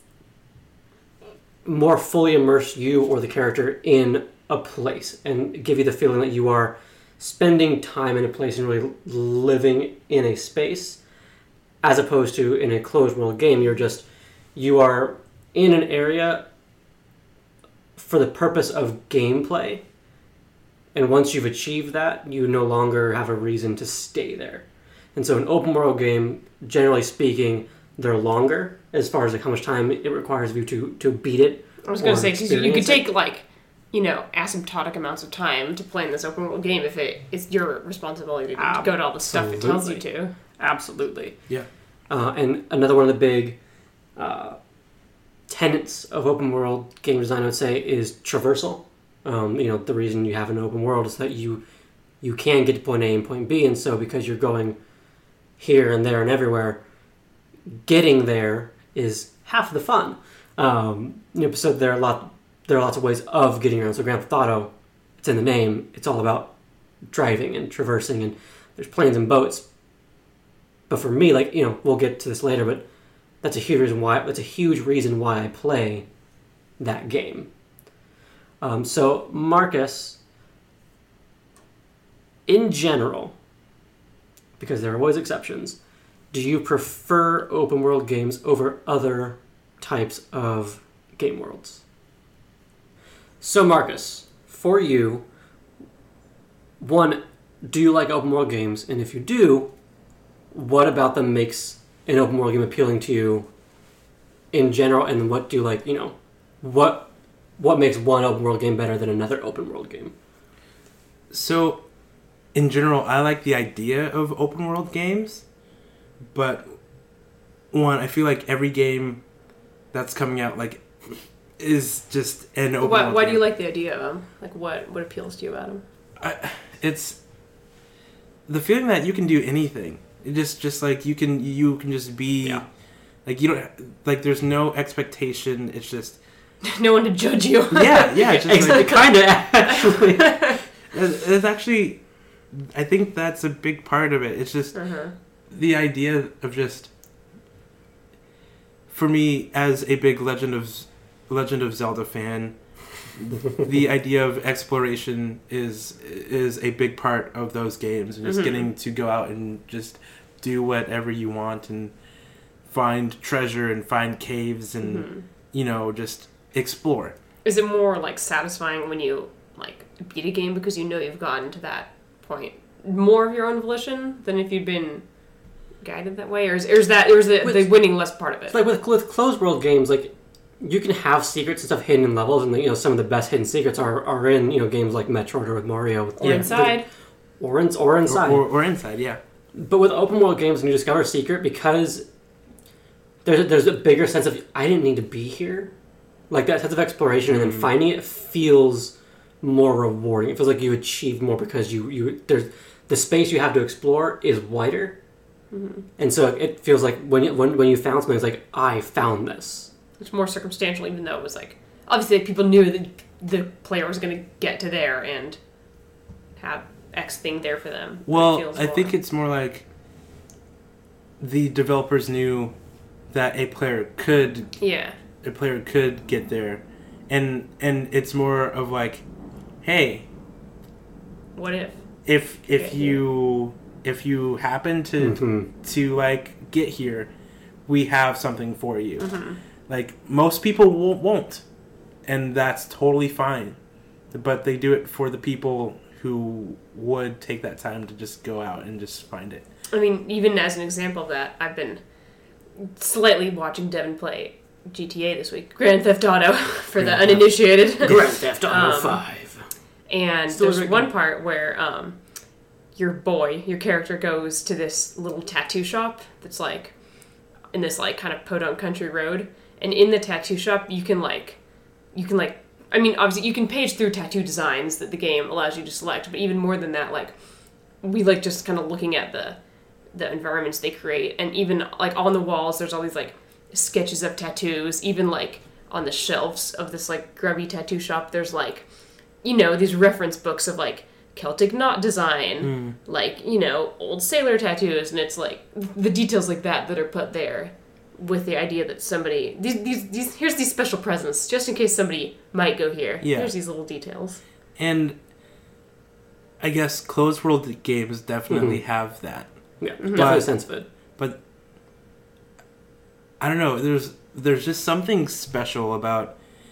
B: more fully immerse you or the character in a place and give you the feeling that you are spending time in a place and really living in a space, as opposed to in a closed world game, you're just you are in an area for the purpose of gameplay, and once you've achieved that, you no longer have a reason to stay there. And so an open world game, generally speaking, they're longer as far as like how much time it requires of you to, to beat it.
C: I was going
B: or
C: to say, because you, you could
B: experience it.
C: take, like, you know, asymptotic amounts of time to play in this open world game if it is your responsibility to, to go to all the stuff it tells you
B: Absolutely.
C: to.
B: Absolutely.
D: Yeah.
B: Uh, and another one of the big uh, tenets of open world game design, I would say, is traversal. Um, you know, the reason you have an open world is that you you can get to point A and point B, and so because you're going here and there and everywhere, getting there is half the fun. Um, you know, so there are a lot there are lots of ways of getting around. So Grand Theft Auto, it's in the name. It's all about driving and traversing, and there's planes and boats. But for me, like, you know, we'll get to this later, but that's a huge reason why that's a huge reason why I play that game. Um, so Marcus, in general, because there are always exceptions, do you prefer open world games over other types of game worlds? So Marcus, for you, one, do you like open world games? And if you do, what about them makes an open world game appealing to you in general? And what do you like, you know, what what makes one open world game better than another open world game?
D: So, in general, I like the idea of open world games, but one, I feel like every game that's coming out like is just an open
C: Why,
D: world
C: why
D: game.
C: do you like the idea of them? Like, what, what appeals to you about them?
D: I, it's the feeling that you can do anything. It just just like you can you can just be
B: Yeah.
D: like you don't like there's no expectation. It's just
C: No one to judge you.
D: yeah yeah. It's just like,
B: kind of actually.
D: it's it's actually I think that's a big part of it. It's just
C: Uh-huh.
D: the idea of just for me as a big Legend of Legend of Zelda fan, the idea of exploration is is a big part of those games, and just
C: Mhm.
D: getting to go out and just do whatever you want and find treasure and find caves and
C: Mhm.
D: you know, just explore.
C: Is it more like satisfying when you like beat a game because you know you've gotten to that point more of your own volition than if you'd been guided that way, or is, or is that or is the,
B: With-
C: the winning less part of it?
B: It's like with with closed world games, like you can have secrets and stuff hidden in levels, and you know some of the best hidden secrets are, are in you know games like Metroid or with Mario, with,
C: or
B: you know,
C: inside.
B: the- or in, or inside.
D: Or, or, or inside, yeah.
B: But with open world games, when you discover a secret, because there's a, there's a bigger sense of I didn't need to be here, like that sense of exploration, and then finding it feels more rewarding. It feels like you achieved more because you you there's the space you have to explore is wider, and so it feels like when you, when when you found something, it's like I found this.
C: It's more circumstantial, even though it was like obviously like, people knew that the player was going to get to there and have X thing there for them. It
D: Well,
C: feels
D: I
C: more-
D: think it's more like the developers knew that a player could
C: yeah.
D: a player could get there, and and it's more of like, hey,
C: What if?
D: if if
C: Get
D: you if you happen to
B: Mhm.
D: to like get here, we have something for you.
C: Mm-hmm.
D: Like most people won't, won't, and that's totally fine. But they do it for the people who would take that time to just go out and just find it.
C: I mean, even as an example of that, I've been slightly watching Devin play G T A this week, Grand Theft Auto, for the
D: Grand Theft-
C: uninitiated.
B: Grand Theft Auto
C: Um,
B: Five.
C: And
B: Still a
C: there's
B: great
C: one
B: game.
C: part where um, your boy, your character, goes to this little tattoo shop that's like in this like kind of podunk country road, and in the tattoo shop you can like you can like I mean obviously you can page through tattoo designs that the game allows you to select, but even more than that, like we like just kind of looking at the the environments they create, and even like on the walls there's all these like sketches of tattoos, even like on the shelves of this like grubby tattoo shop there's like you know these reference books of like Celtic knot design, like you know old sailor tattoos, and it's like the details like that that are put there with the idea that somebody these these, these here's these special presents just in case somebody might go here.
D: Yeah.
C: Here's these little details.
D: And I guess closed world games definitely have that.
B: Yeah,
C: Mm-hmm.
B: definitely a sense of it.
D: But I don't know, there's there's just something special about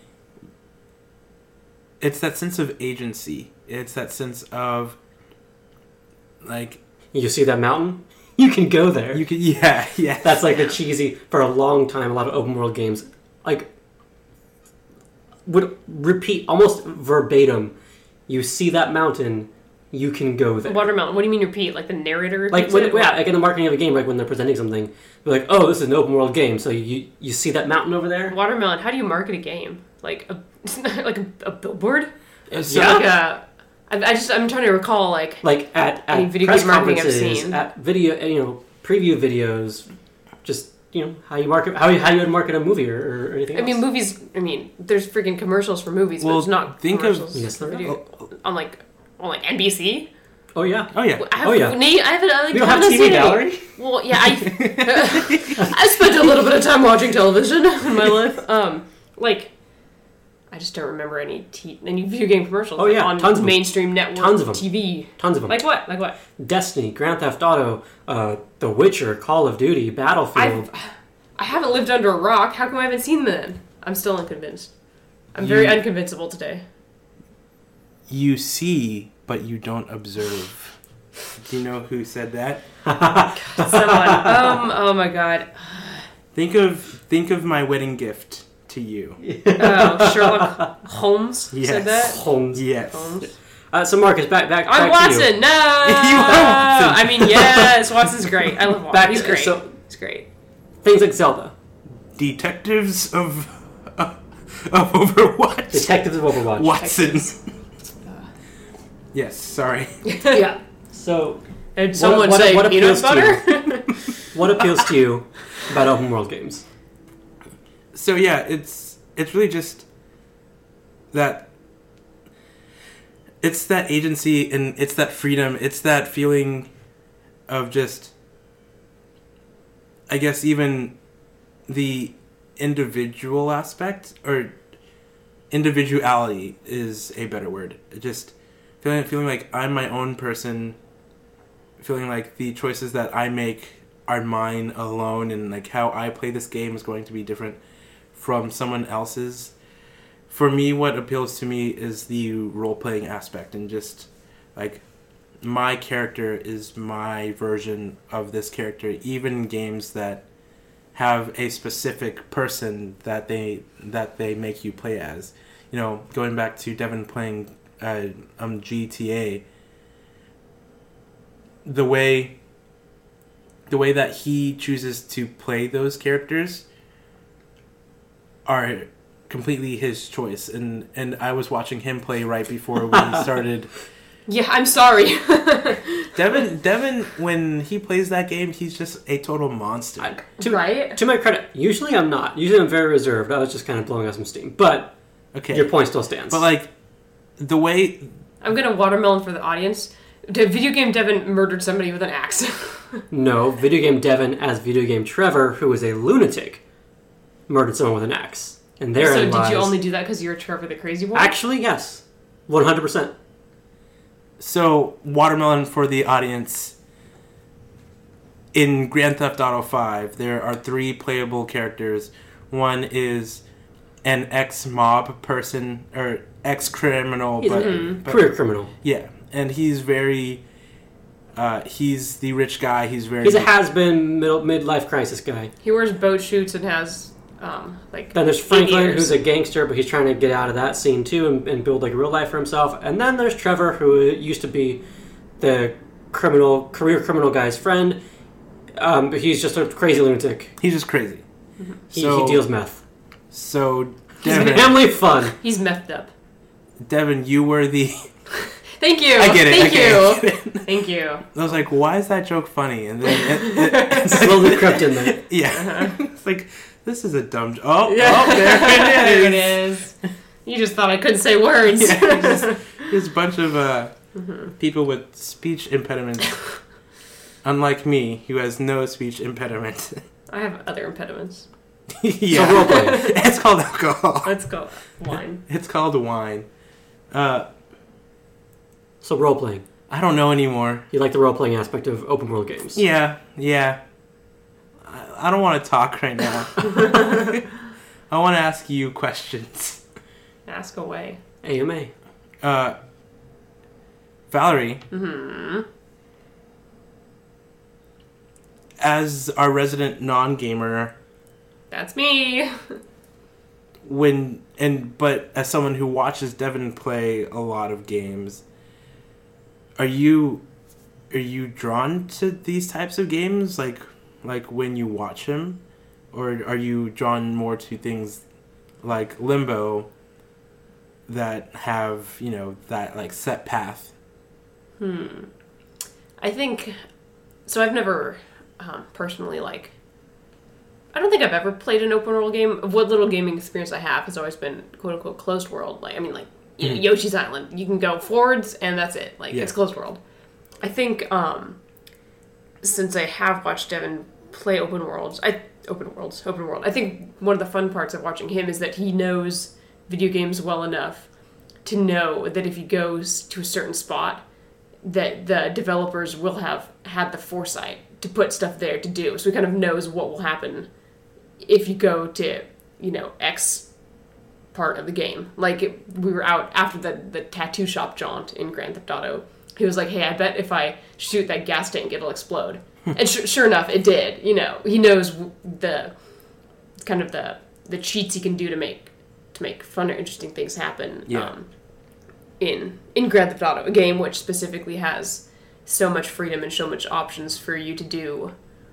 D: it's that sense of agency. It's that sense of like
B: You see that mountain? You can go there.
D: you could yeah, yeah.
B: That's like the cheesy for a long time. A lot of open world games like would repeat almost verbatim. You see that mountain, you can go there.
C: Watermelon. What do you mean repeat? Like the narrator
B: Like
C: repeats
B: when,
C: it?
B: yeah, like in the marketing of a game, like when they're presenting something, they're like, "Oh, this is an open world game." So you you see that mountain over there?
C: Watermelon. How do you market a game? Like a like a, a billboard?
B: So
C: Like a, I, I just I'm trying to recall like
B: like at,
C: Any
B: at
C: video
B: press
C: game marketing I've
B: conferences,
C: seen.
B: at video, you know, preview videos, just you know how you market how you, how you would market a movie or, or anything
C: I
B: else.
C: mean movies. I mean there's freaking commercials for movies,
D: Well,
C: but it's not
D: think of-
C: commercials
B: Yes,
C: for
B: there
C: video
D: Oh,
C: on like on like N B C.
B: oh yeah,
D: oh yeah.
C: I have,
B: Oh, yeah.
C: Nate, I haven't. I, like,
B: we don't have
C: haven't
B: T V
C: seen any.
B: gallery.
C: Well, yeah, I I spent a little bit of time watching television in my life. Um, like I just don't remember any t- any video game commercials.
B: Oh,
C: like,
B: yeah,
C: on
B: tons of 'em.
C: mainstream network
B: Tons of 'em.
C: T V.
B: Tons of them.
C: Like what? Like what?
B: Destiny, Grand Theft Auto, uh, The Witcher, Call of Duty, Battlefield.
C: I've I haven't lived under a rock. How come I haven't seen them? I'm still unconvinced. I'm very
D: You-
C: unconvincible today.
D: You see, but you don't observe. Do you know who said that?
C: Someone. um. Oh my god.
D: Think of think of my wedding gift to you.
C: Oh, Sherlock Holmes
D: Yes.
C: said that.
B: Holmes.
D: Yes.
C: Holmes.
B: Uh, so Marcus, back back.
C: I'm
B: back to you.
C: Watson. No.
D: You are Watson.
C: I mean, yes, Watson's great. I love Watson.
B: Back
C: He's
B: to-
C: great.
B: so-
C: He's great.
B: Things like Zelda,
D: Detectives of uh, of Overwatch.
B: Detectives of Overwatch.
D: Watson. Yes, sorry.
B: yeah. So,
C: And someone
B: what-
C: say
B: what
C: peanut
B: appeals to
C: butter.
B: what appeals to you about open world games?
D: So yeah, it's it's really just that it's that agency and it's that freedom, it's that feeling of just I guess even the individual aspect or individuality is a better word. Just feeling feeling like I'm my own person, feeling like the choices that I make are mine alone, and like how I play this game is going to be different from someone else's. For me, what appeals to me is the role-playing aspect, and just like my character is my version of this character, even in games that have a specific person that they that they make you play as. You know, going back to Devin playing uh, um, G T A, the way the way that he chooses to play those characters are completely his choice, and and I was watching him play right before we started.
C: Yeah, I'm sorry.
D: Devin, Devin, when he plays that game, he's just a total monster.
B: I, to,
C: right?
B: To my credit, usually I'm not. Usually I'm very reserved. I was just kind of blowing out some steam. But
D: Okay,
B: your point still stands.
D: but like the way
C: I'm gonna watermelon for the audience. The video game Devin murdered somebody with an axe.
B: No, video game Devin as video game Trevor, who is a lunatic, murdered someone with an axe. And
C: So
B: therein
C: did
B: lies...
C: you only do that because you're Trevor the crazy one?
B: Actually, yes. one hundred percent.
D: So, watermelon for the audience. In Grand Theft Auto five, there are three playable characters. One is an ex-mob person, or ex-criminal.
B: He's
D: but,
B: a
D: but-
B: career criminal.
D: Yeah, and he's very... Uh, he's the rich guy. He's very...
B: He's a has-been middle midlife crisis guy.
C: He wears boat shoots and has, um, like...
B: Then there's
C: eight
B: Franklin,
C: years.
B: who's a gangster, but he's trying to get out of that scene too and, and build like a real life for himself. And then there's Trevor, who used to be the criminal, career criminal guy's friend. Um, but he's just a crazy lunatic.
D: He's just crazy.
B: He,
D: So,
B: he deals meth.
D: So,
B: He's
D: Devin,
B: family fun.
C: He's methed up.
D: Devin, you were the...
C: Thank you.
D: I get it.
C: Thank
D: I get
C: you.
D: it, I get it.
C: Thank you.
D: I was like, why is that joke funny? And then it, it,
B: Slowly crept in there.
D: yeah, it's like this is a dumb. Jo- oh,
C: Yeah.
D: oh, there
C: There
D: it
C: it
D: is.
C: is. You just thought I couldn't say words.
D: Yeah, just, there's a bunch of uh, people with speech impediments, unlike me, who has no speech impediment.
C: I have other impediments.
D: yeah,
B: So role playing.
D: it's called alcohol.
C: Let's go. Wine.
D: It's called wine. Uh,
B: So role playing.
D: I don't know anymore.
B: You like the role playing aspect of open world games.
D: Yeah, yeah. I, I don't want to talk right now. I want to ask you questions.
C: Ask away.
B: A M A.
D: Uh, Valerie,
C: Hmm.
D: as our resident non-gamer,
C: That's me.
D: when and but as someone who watches Devin play a lot of games, are you are you drawn to these types of games, like like when you watch him, or are you drawn more to things like Limbo that have, you know, that like set path?
C: Hmm. I think so. I've never um, personally like. I don't think I've ever played an open world game. What little gaming experience I have has always been quote unquote closed world. Like I mean, like you know,
D: Mhm.
C: Yoshi's Island. You can go forwards and that's it. Like
D: Yeah.
C: it's closed world. I think um, since I have watched Devin play open worlds, I open worlds, open world. I think one of the fun parts of watching him is that he knows video games well enough to know that if he goes to a certain spot, that the developers will have had the foresight to put stuff there to do. So he kind of knows what will happen if you go to, you know, X part of the game. Like, it, we were out after the, the tattoo shop jaunt in Grand Theft Auto. He was like, hey, I bet if I shoot that gas tank, it'll explode. And sh- sure enough, it did. You know, he knows the kind of the the cheats he can do to make to make fun or interesting things happen.
D: Yeah.
C: Um, in in Grand Theft Auto, a game which specifically has so much freedom and so much options for you to do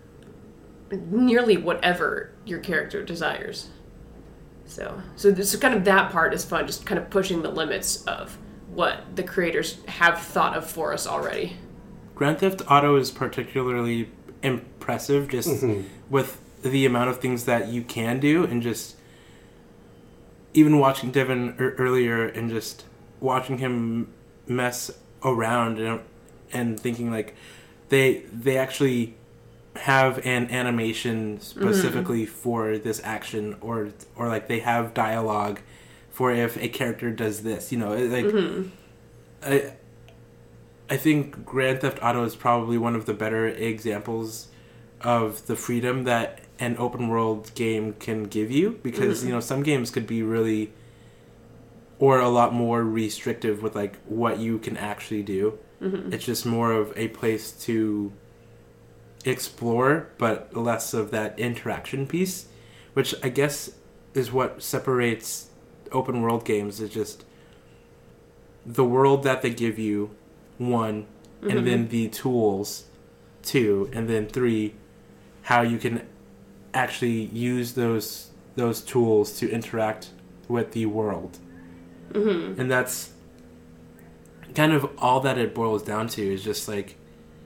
C: nearly whatever your character desires. So, so this kind of that part is fun, just kind of pushing the limits of what the creators have thought of for us already.
D: Grand Theft Auto is particularly impressive, just
B: Mhm.
D: with the amount of things that you can do, and just even watching Devin er- earlier and just watching him mess around and, and thinking like they they actually have an animation specifically for this action, or or like they have dialogue for if a character does this. You know, it, like
C: Mm-hmm.
D: I, I think Grand Theft Auto is probably one of the better examples of the freedom that an open world game can give you, because
C: Mm-hmm.
D: you know some games could be really or a lot more restrictive with like what you can actually do.
C: Mm-hmm.
D: It's just more of a place to explore, but less of that interaction piece, which I guess is what separates open world games. Is just the world that they give you, one,
C: Mm-hmm.
D: and then the tools, two, and then three, how you can actually use those those tools to interact with the world.
C: Mm-hmm.
D: And that's kind of all that it boils down to, is just like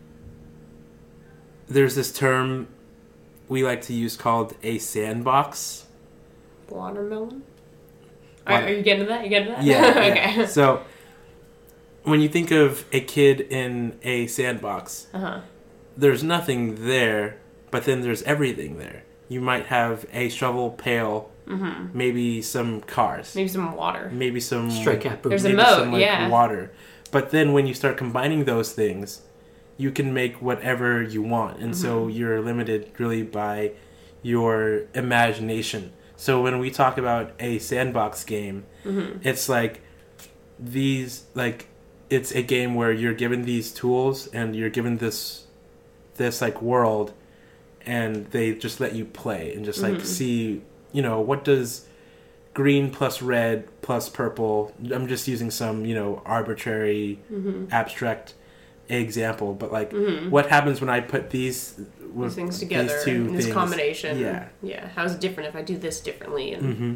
D: there's this term we like to use called a sandbox.
C: Watermelon?
D: Water-
C: Are, are you getting to that? You getting to that?
D: Yeah.
C: Okay.
D: yeah. So when you think of a kid in a sandbox,
C: Uh-huh.
D: there's nothing there, but then there's everything there. You might have a shovel, pail,
C: Mm-hmm.
D: maybe some cars,
C: Maybe some water.
D: maybe some
B: Stray cat poop.
C: There's a
D: maybe
C: moat,
D: some like
C: yeah.
D: water. But then when you start combining those things, you can make whatever you want, and so
C: Mm-hmm.
D: you're limited really by your imagination. So when we talk about a sandbox game,
C: Mm-hmm.
D: it's like these like it's a game where you're given these tools and you're given this this like world, and they just let you play and just like
C: Mhm.
D: see, you know, what does green plus red plus purple, I'm just using some, you know, arbitrary
C: Mm-hmm.
D: abstract example, but like
C: Mhm.
D: what happens when I put these with
C: These things together
D: these two
C: in this
D: things?
C: combination.
D: Yeah.
C: Yeah. How's it different if I do this differently? And
D: Mm-hmm.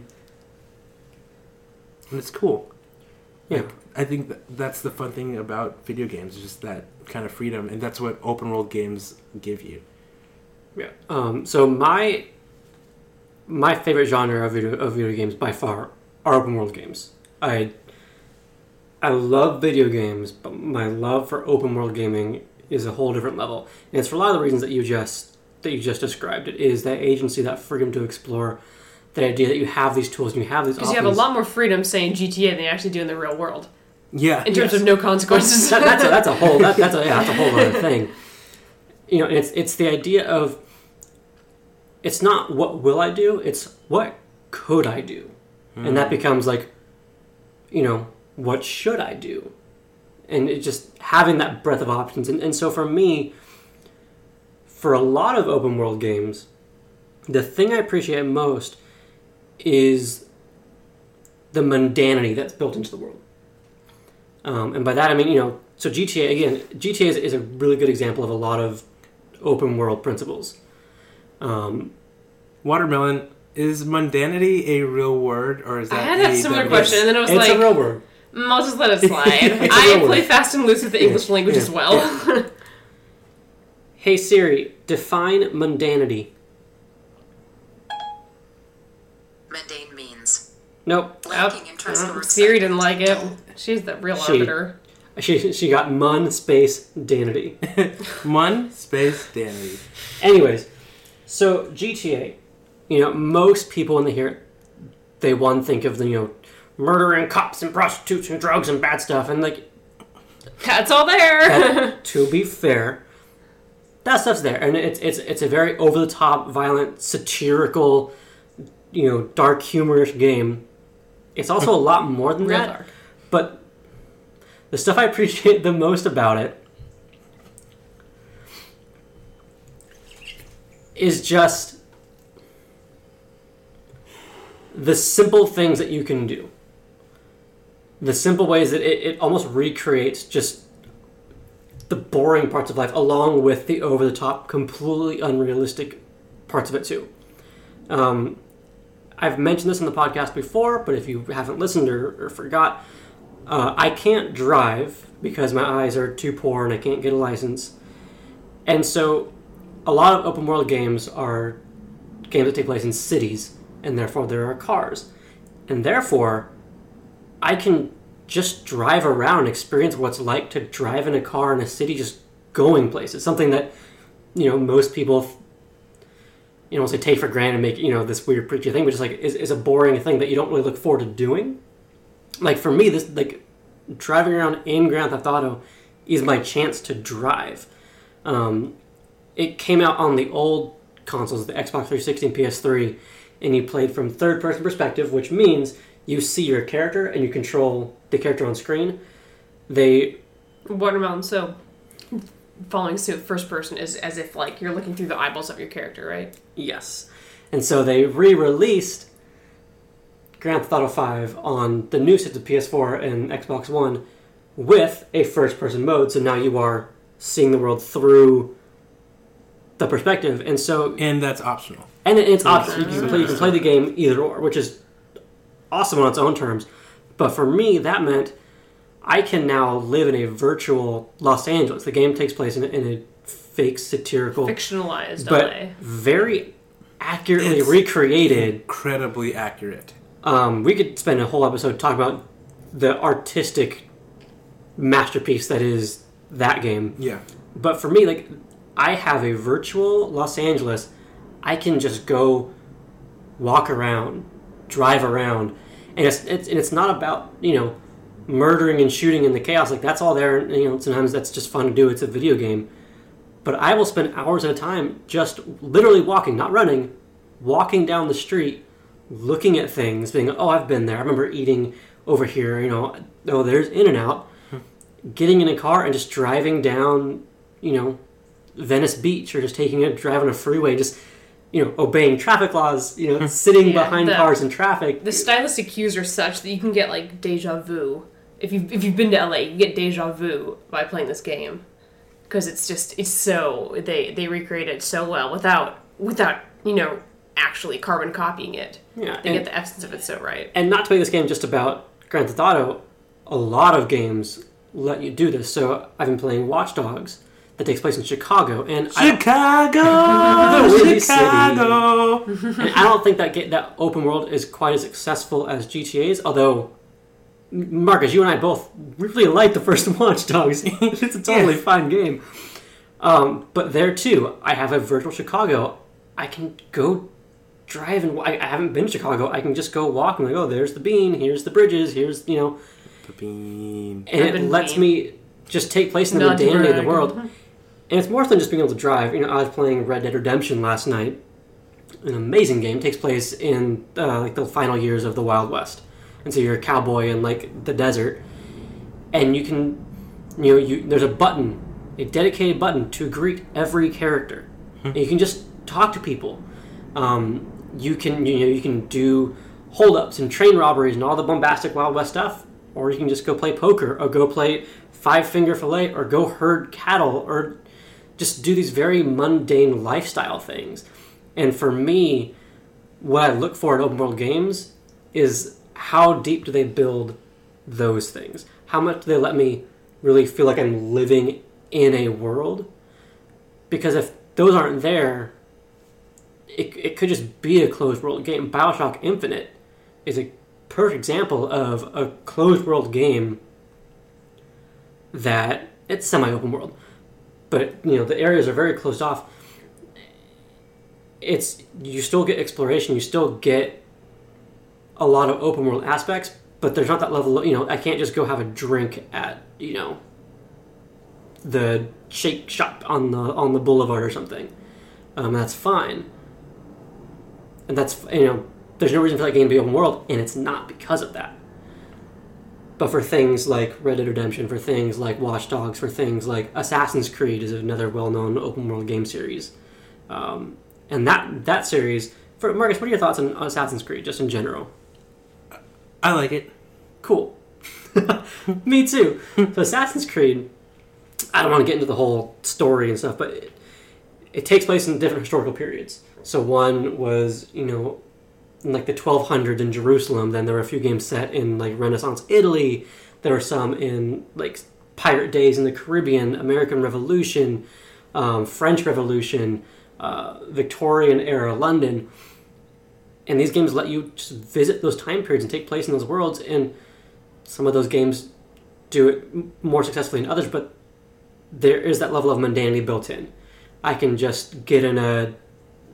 D: And it's cool.
B: Yeah.
D: Like, I think that that's the fun thing about video games, is just that kind of freedom, and that's what open world games give you.
B: Yeah. Um, so my my favorite genre of video of video games by far are open world games. I I love video games, but my love for open world gaming is a whole different level, and it's for a lot of the reasons that you just that you just described. It is that agency, that freedom to explore, the idea that you have these tools and you have these.
C: because you have a lot more freedom saying G T A than you actually do in the real world.
D: Yeah.
C: In terms
B: Yes.
C: of no consequences.
B: that, that's a, that's a whole that, that's a yeah, that's a whole other thing. You know, and it's it's the idea of it's not what will I do, it's what could I do, and that becomes like, you know, what should I do, and it just having that breadth of options. And, and so for me, for a lot of open world games, the thing I appreciate most is the mundanity that's built into the world. Um, and by that I mean, you know, so G T A, again, G T A is, is a really good example of a lot of open world principles. Um,
D: Watermelon, is mundanity a real word, or is that
C: I had that
D: a
C: similar
D: W-
C: question, and then I was
B: it's
C: like,
B: a real word.
C: mm, I'll just let it slide.
B: It's a
C: I
B: real
C: play
B: word.
C: fast and loose with the English language
B: Yeah.
C: as well.
B: Hey Siri, define mundanity.
E: Mundane means
B: Nope.
E: lacking interest
C: Mm,
E: or
C: Siri didn't
E: excitement,
C: like it.
E: dull.
C: She's the real
B: She-
C: arbiter.
B: She, she got mun space danity.
D: Mun space danity.
B: Anyways, so G T A, you know, most people when they hear it, they one think of the, you know, murder and cops and prostitutes and drugs and bad stuff, and like,
C: That's all there.
B: that, to be fair, that stuff's there, and it's it's it's a very over the top, violent, satirical, you know, dark, humorous game. It's also a lot more than
C: Real
B: that,
C: dark.
B: but the stuff I appreciate the most about it is just the simple things that you can do. The simple ways that it, it almost recreates just the boring parts of life along with the over-the-top, completely unrealistic parts of it too. Um, I've mentioned this in the podcast before, but if you haven't listened or, or forgot, uh, I can't drive because my eyes are too poor and I can't get a license. And so a lot of open world games are games that take place in cities, and therefore there are cars. And therefore, I can just drive around and experience what it's like to drive in a car in a city, just going places. Something that, you know, most people you know, say take for granted and make, you know, this weird preachy thing, but just like is, is a boring thing that you don't really look forward to doing. Like for me, this like driving around in Grand Theft Auto is my chance to drive. Um, it came out on the old consoles, the Xbox three sixty and P S three, and you played from third person perspective, which means you see your character and you control the character on screen. They
C: Watermelon, so following suit first person is as if like you're looking through the eyeballs of your character, right?
B: Yes. And so they re-released Grand Theft Auto five on the new sets of P S four and Xbox One with a first-person mode, so now you are seeing the world through the perspective, and so...
D: And that's optional.
B: And it's optional. You can play, you can play the game either or, which is awesome on its own terms. But for me, that meant I can now live in a virtual Los Angeles. The game takes place in a, in a fake, satirical...
C: Fictionalized
B: but
C: L A.
B: very accurately
D: It's
B: recreated.
D: Incredibly accurate.
B: Um, we could spend a whole episode talking about the artistic masterpiece that is that game.
D: Yeah.
B: But for me, like, I have a virtual Los Angeles. I can just go walk around, drive around, and it's, it's and it's not about, you know, murdering and shooting in the chaos. Like, that's all there. And, you know, sometimes that's just fun to do. It's a video game. But I will spend hours at a time just literally walking, not running, walking down the street, looking at things, being, oh, I've been there. I remember eating over here, you know, oh, there's In-N-Out. Getting in a car and just driving down, you know, Venice Beach, or just taking a drive on a freeway, just, you know, obeying traffic laws, you know, sitting
C: Yeah,
B: behind
C: the-
B: cars in traffic.
C: The stylistic cues are such that you can get like deja vu. If you if you've been to L A, you get deja vu by playing this game, because it's just it's so they they recreate it so well without without you know actually carbon copying it.
B: Yeah,
C: They
B: and-
C: get the essence of it so right.
B: And not to make this game just about Grand Theft Auto, a lot of games let you do this. So I've been playing Watch Dogs that takes place in Chicago, and I,
D: Chicago!
B: Windy
D: Chicago!
B: and I don't think that get, that open world is quite as successful as G T A's. Although, Marcus, you and I both really like the first Watch Dogs. It's a totally
D: Yeah.
B: fine game. Um, but there too, I have a virtual Chicago. I can go drive and I I haven't been to Chicago. I can just go walk and like, oh, there's the Bean, here's the bridges, here's, you know,
D: Bean.
B: and it
C: Urban
B: lets
C: Bean.
B: me just take place in the
C: Not to
B: mundanity of the
C: brag.
B: world. And it's more than just being able to drive. You know, I was playing Red Dead Redemption last night. An amazing game. It takes place in uh, like the final years of the Wild West, and so you're a cowboy in like the desert, and you can, you know, you there's a button, a dedicated button to greet every character, and you can just talk to people. Um, you can you know you can do holdups and train robberies and all the bombastic Wild West stuff, or you can just go play poker, or go play Five Finger Fillet, or go herd cattle, or just do these very mundane lifestyle things. And for me, what I look for in open world games is how deep do they build those things? How much do they let me really feel like I'm living in a world? Because if those aren't there, it, it could just be a closed world game. BioShock Infinite is a perfect example of a closed world game that it's semi-open world, but you know the areas are very closed off. It's you still get exploration, you still get a lot of open world aspects, but there's not that level of, you know, I can't just go have a drink at, you know, the shake shop on the on the boulevard or something. Um, that's fine, and that's, you know, there's no reason for that game to be open world, and it's not because of that. But for things like Red Dead Redemption, for things like Watch Dogs, for things like Assassin's Creed is another well-known open-world game series. Um, and that that series... For Marcus, what are your thoughts on Assassin's Creed, just in general?
D: I like it.
B: Cool. Me too. So Assassin's Creed, I don't want to get into the whole story and stuff, but it, it takes place in different historical periods. So one was, you know, in like the twelve hundreds in Jerusalem. Then there were a few games set in like Renaissance Italy. There were some in like pirate days in the Caribbean, American Revolution, um, French Revolution, uh, Victorian era London. And these games let you just visit those time periods and take place in those worlds. And some of those games do it more successfully than others, but there is that level of mundanity built in. I can just get in a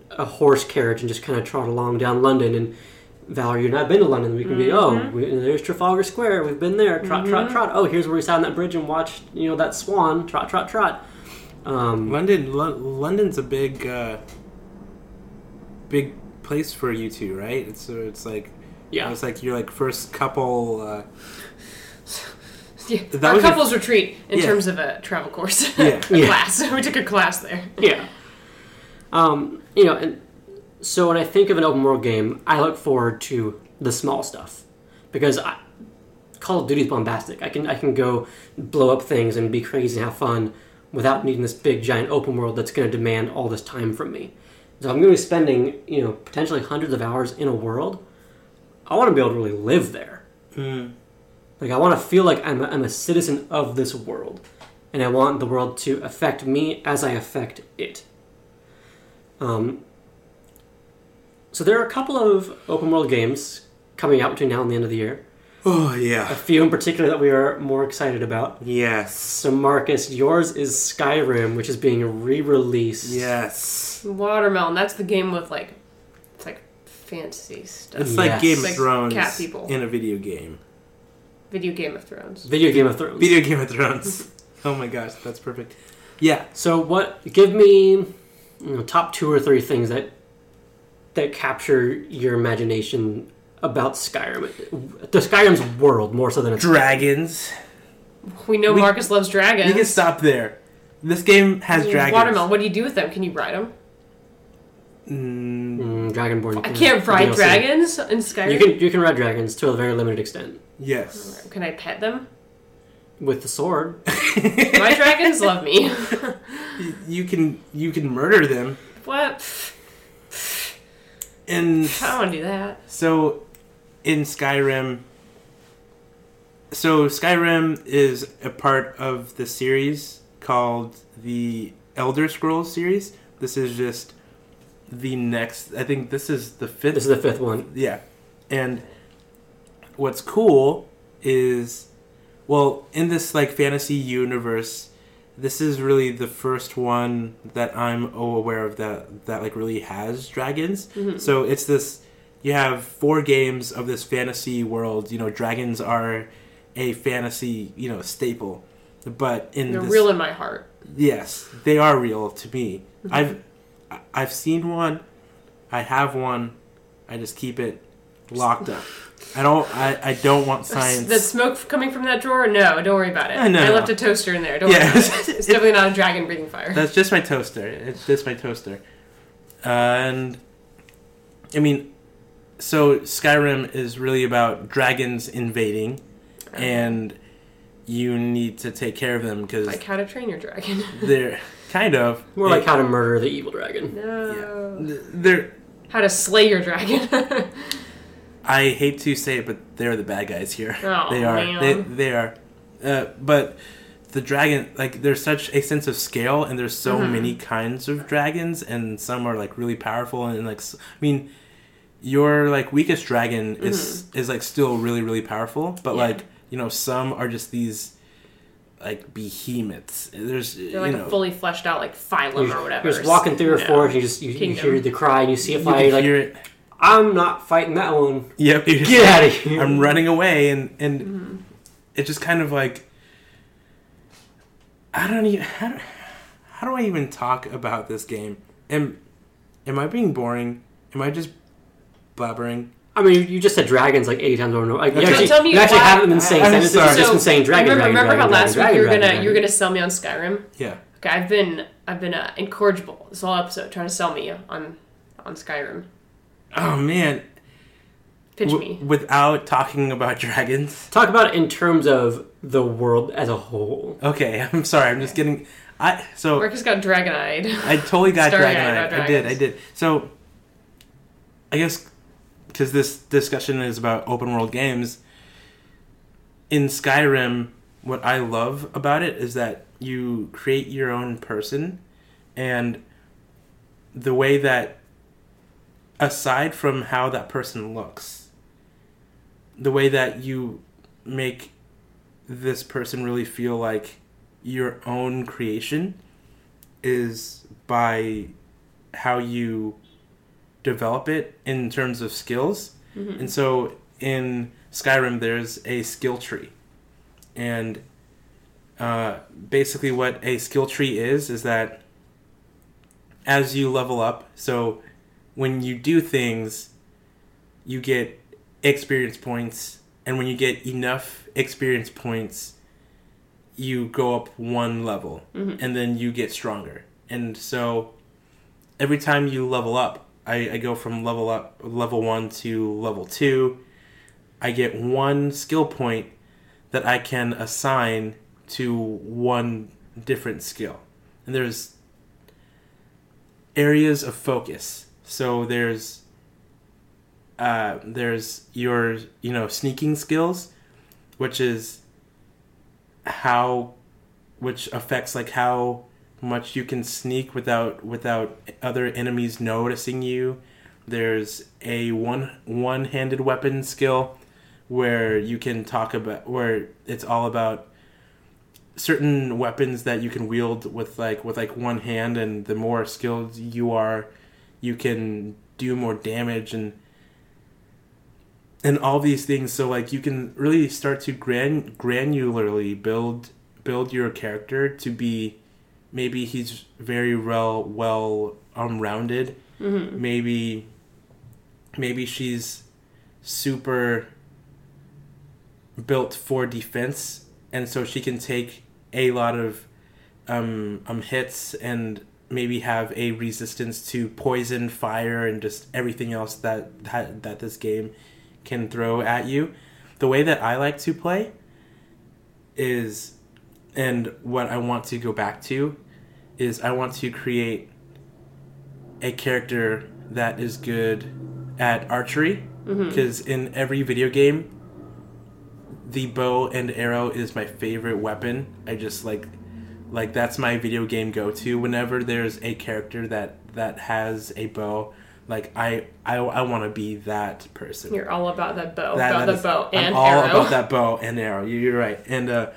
B: a horse carriage and just kind of trot along down London. And Valerie, you've not been to London. We can be, oh, we, there's Trafalgar Square. We've been there. Trot, mm-hmm. trot, trot. Oh, here's where we sat on that bridge and watched, you know, that swan. Trot, trot, trot. Um,
D: London, Lo- London's a big, uh, big place for you two, right? It's uh, it's like,
B: yeah,
D: it's like your like first couple. Uh,
C: yeah,
D: that
C: our
D: was your-
C: couples retreat in
D: Yeah.
C: terms of a travel course,
D: Yeah.
C: a
B: Yeah.
C: class. We took a class there.
B: Yeah. Um, you know, and so when I think of an open world game, I look forward to the small stuff because I, Call of Duty is bombastic. I can I can go blow up things and be crazy and have fun without needing this big giant open world that's going to demand all this time from me. So I'm going to be spending, you know, potentially hundreds of hours in a world. I want to be able to really live there.
D: Mm.
B: Like, I want to feel like I'm a, I'm a citizen of this world. And I want the world to affect me as I affect it. Um, so there are a couple of open world games coming out between now and the end of the year.
D: Oh
B: A
D: yeah.
B: few in particular that we are more excited about.
D: Yes.
B: So Marcus, yours is Skyrim, which is being re-released.
D: Yes.
C: Watermelon. That's the game with like, it's like fantasy stuff.
D: It's like
B: Yes.
D: Game of
C: Like
D: Thrones
C: cat people.
D: in a video game.
C: Video Game of Thrones.
B: Video Game of Thrones.
D: Video Game of Thrones. Oh my gosh, that's perfect. Yeah.
B: So what? Give me, you know, top two or three things that that capture your imagination about Skyrim. The Skyrim's world more so than it's
D: Dragons.
C: We know
D: We-
C: Marcus loves dragons.
D: You can stop there. This game has
C: Yeah,
D: dragons.
C: Watermelon. What do you do with them? Can you ride them?
D: Mm,
B: mm, Dragonborn.
C: I can't ride
B: D L C.
C: dragons in Skyrim.
B: You can you can ride dragons to a very limited extent
D: yes.
C: Can I pet them?
B: with the sword.
C: My dragons love me.
D: You can you can murder them,
C: What?
D: and
C: I don't want to do that.
D: so in Skyrim. So Skyrim is a part of the series called the Elder Scrolls series. This is just the next. I think this is the fifth.
B: This is the fifth one.
D: Yeah. And what's cool is, well, in this like fantasy universe, this is really the first one that I'm aware of that that like really has dragons.
C: Mm-hmm.
D: So it's this, you have four games of this fantasy world. You know, dragons are a fantasy, you know, staple. But in
C: They're
D: this,
C: real in my heart.
D: yes, they are real to me. I've I've seen one. I have one. I just keep it locked up. I don't. I, I don't want science.
C: The smoke coming from that drawer? No, don't worry about it.
D: Uh, no,
C: I
D: no.
C: left a toaster in there. Don't
D: Yeah.
C: worry about it. It's definitely not a dragon breathing fire.
D: That's just my toaster. It's just my toaster. Uh, and I mean, so Skyrim is really about dragons invading, and you need to take care of them because
C: Like How to Train Your Dragon.
D: they're kind of
B: More like how to murder the evil dragon.
C: No.
D: yeah, they're.
C: How to Slay Your Dragon.
D: I hate to say it, but they're the bad guys here.
C: Oh,
D: they are.
C: man.
D: They they are. Uh, but the dragon, like, there's such a sense of scale, and there's so
C: Mm-hmm.
D: many kinds of dragons, and some are like really powerful, and like, s- I mean, your like weakest dragon is is like still really really powerful, but
C: Mm-hmm. Yeah.
D: like you know some are just these like behemoths. There's
C: They're like
D: you know
C: a fully fleshed out like phylum
B: You're,
C: or whatever.
B: you're just walking through a
C: No.
B: forest, you just you, you
C: Kingdom.
B: hear the cry and you see a
D: you
B: fire.
D: can
B: You're like,
D: hear it.
B: I'm not fighting that one.
D: Yep. you're just
B: Get
D: like,
B: out of here.
D: I'm running away, and and
C: Mm-hmm.
D: it's just kind of like I don't even how do, how do I even talk about this game? Am am I being boring? Am I just blabbering?
B: I mean, you just said dragons like eighty times over and over. Like, you
D: Tell-
B: actually,
C: tell me
B: you actually
C: why-
B: haven't been saying
D: I'm
B: sentences.
D: sorry.
B: You've just been saying dragon,
C: remember,
B: dragon,
C: remember
B: dragon,
C: how last
B: dragon,
C: week you were
B: dragon,
C: gonna
B: dragon,
C: you were
B: dragon.
C: gonna sell me on Skyrim?
D: Yeah.
C: Okay, I've been I've been uh, incorrigible this whole episode trying to sell me on on Skyrim.
D: Oh man.
C: Pitch
D: W-
C: me.
D: without talking about dragons.
B: Talk about it in terms of the world as a whole.
D: Okay, I'm sorry. I'm just getting. I so
C: Marcus got dragon-eyed.
D: I totally got
C: Starry-eyed
D: dragon
C: about
D: I did. I
C: dragons.
D: did. So I guess because this discussion is about open world games. In Skyrim, what I love about it is that you create your own person, and the way that, aside from how that person looks, the way that you make this person really feel like your own creation is by how you develop it in terms of skills. Mm-hmm. And so in Skyrim, there's a skill tree. And uh, basically what a skill tree is, is that as you level up, so when you do things, you get experience points. And when you get enough experience points, you go up one level. Mm-hmm. And then you get stronger. And so every time you level up, I, I go from level up level one to level two. I get one skill point that I can assign to one different skill. And there's areas of focus. So there's uh, there's your you know sneaking skills, which is how which affects like how much you can sneak without without other enemies noticing you. There's a one one-handed weapon skill where you can talk about where it's all about certain weapons that you can wield with like with like one hand, and the more skilled you are, you can do more damage and and all these things. So like you can really start to gran- granularly build build your character to be maybe he's very well well um rounded. Mm-hmm. Maybe maybe she's super built for defense, and so she can take a lot of um um hits and maybe have a resistance to poison, fire, and just everything else that that, that this game can throw at you. The way that I like to play is, and what I want to go back to, is I want to create a character that is good at archery, because mm-hmm. in every video game, the bow and arrow is my favorite weapon. I just like, like that's my video game go-to. Whenever there's a character that, that has a bow, like I I, I want to be that person.
C: You're all about that bow,
D: that,
C: about
D: that
C: the
D: is,
C: bow and
D: I'm all
C: arrow.
D: about that bow and arrow. You're right. And uh,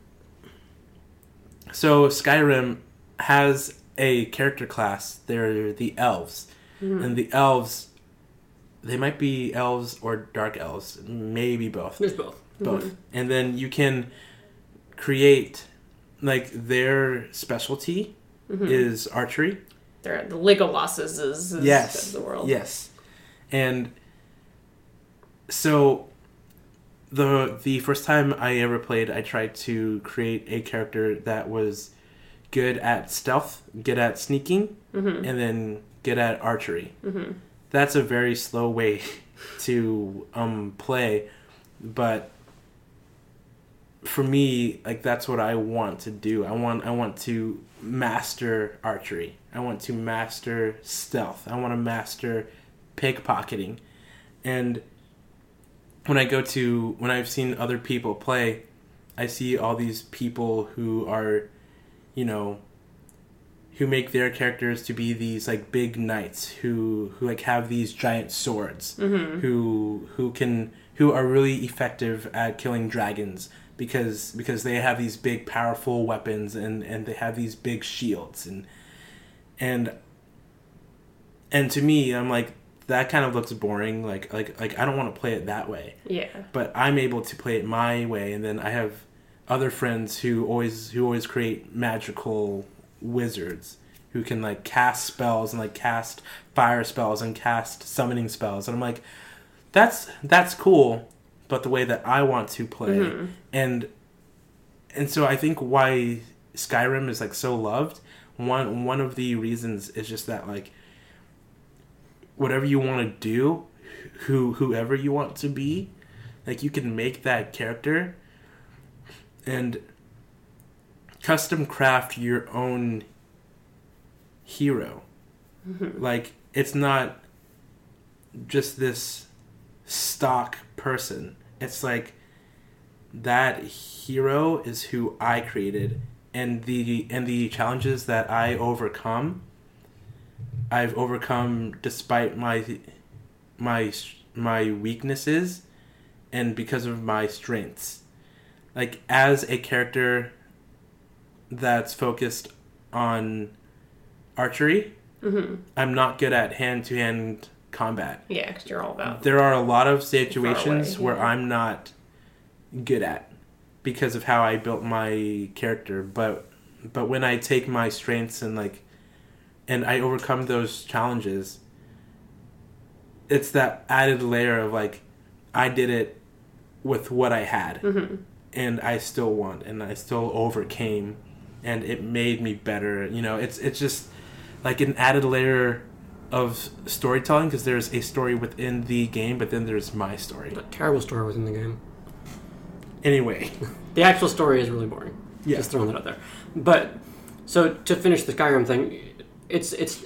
D: so Skyrim has a character class. They're the elves, mm-hmm. and the elves, they might be elves or dark elves, maybe both.
B: There's both.
D: Both.
B: Mm-hmm.
D: And then you can create, like, their specialty mm-hmm. is archery.
C: They're the Legoloses is, is
D: yes.
C: of the world.
D: Yes. And so the the first time I ever played, I tried to create a character that was good at stealth, good at sneaking, mm-hmm. and then good at archery. Mm-hmm. That's a very slow way to um play, but for me, like that's what I want to do. I want I want to master archery. I want to master stealth. I want to master pickpocketing. And when I go to when I've seen other people play, I see all these people who are, you know, who make their characters to be these like big knights who who like have these giant swords, mm-hmm. who who can who are really effective at killing dragons. Because because they have these big powerful weapons and, and they have these big shields and and and to me I'm like that kind of looks boring, like like like I don't want to play it that way.
C: Yeah.
D: But I'm able to play it my way, and then I have other friends who always who always create magical wizards who can like cast spells and like cast fire spells and cast summoning spells, and I'm like that's that's cool. But the way that I want to play, mm-hmm. and and so I think why Skyrim is like so loved. One one of the reasons is just that like whatever you want to do, who whoever you want to be, like you can make that character and custom craft your own hero. Mm-hmm. Like it's not just this stock person. It's like that hero is who I created, and the and the challenges that I overcome I've overcome despite my my my weaknesses and because of my strengths. Like as a character that's focused on archery, mm-hmm. I'm not good at hand-to-hand combat.
C: Yeah, because you're all about.
D: There are a lot of situations
C: away,
D: where
C: yeah.
D: I'm not good at because of how I built my character. But but when I take my strengths and like and I overcome those challenges, it's that added layer of like I did it with what I had,
C: Mm-hmm.
D: and I still won, and I still overcame, and it made me better. You know, it's it's just like an added layer of storytelling because there's a story within the game, but then there's my story.
B: A terrible story was in the game.
D: Anyway,
B: The actual story is really boring.
D: Yeah.
B: Just throwing that out there. But so to finish the Skyrim thing, it's it's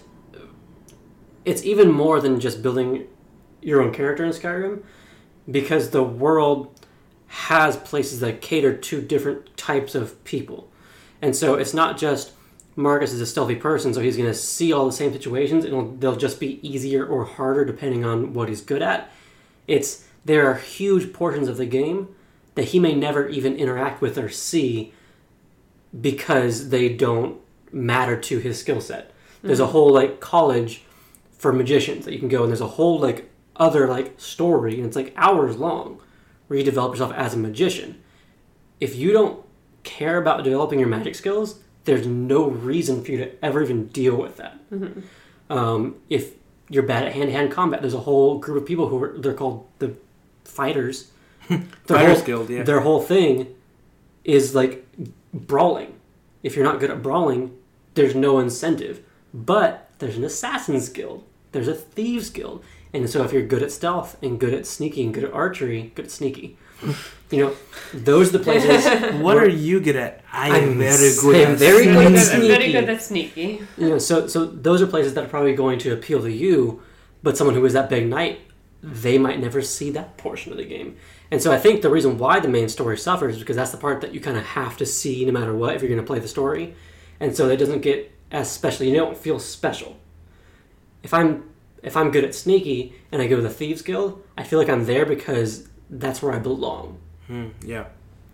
B: it's even more than just building your own character in Skyrim, because the world has places that cater to different types of people. And so it's not just Marcus is a stealthy person, so he's going to see all the same situations, and it'll, they'll just be easier or harder depending on what he's good at. It's there are huge portions of the game that he may never even interact with or see because they don't matter to his skill set. There's a whole like college for magicians that you can go, and there's a whole like other like story, and it's like hours long, where you develop yourself as a magician. If you don't care about developing your magic skills, there's no reason for you to ever even deal with that.
C: Mm-hmm.
B: Um, if you're bad at hand-to-hand combat, there's a whole group of people who are they're called the fighters. Their
D: Fighters
B: whole,
D: Guild, yeah.
B: Their whole thing is like brawling. If you're not good at brawling, there's no incentive. But there's an assassin's guild. There's a thieves guild. And so if you're good at stealth and good at sneaky and good at archery, good at sneaky, you know, those are the places.
D: what
B: where-
D: are you good at? I am
B: I'm
D: very good
B: I'm
D: at
B: very good
C: I'm
B: at
C: very
B: sneaky.
C: good at sneaky.
B: You know, so so those are places that are probably going to appeal to you, but someone who is that big knight, they might never see that portion of the game. And so I think the reason why the main story suffers is because that's the part that you kind of have to see no matter what if you're going to play the story. And so it doesn't get as special. You don't feel special. If I'm if I'm good at sneaky and I go to the Thieves Guild, I feel like I'm there because that's where I belong.
D: Hmm, yeah.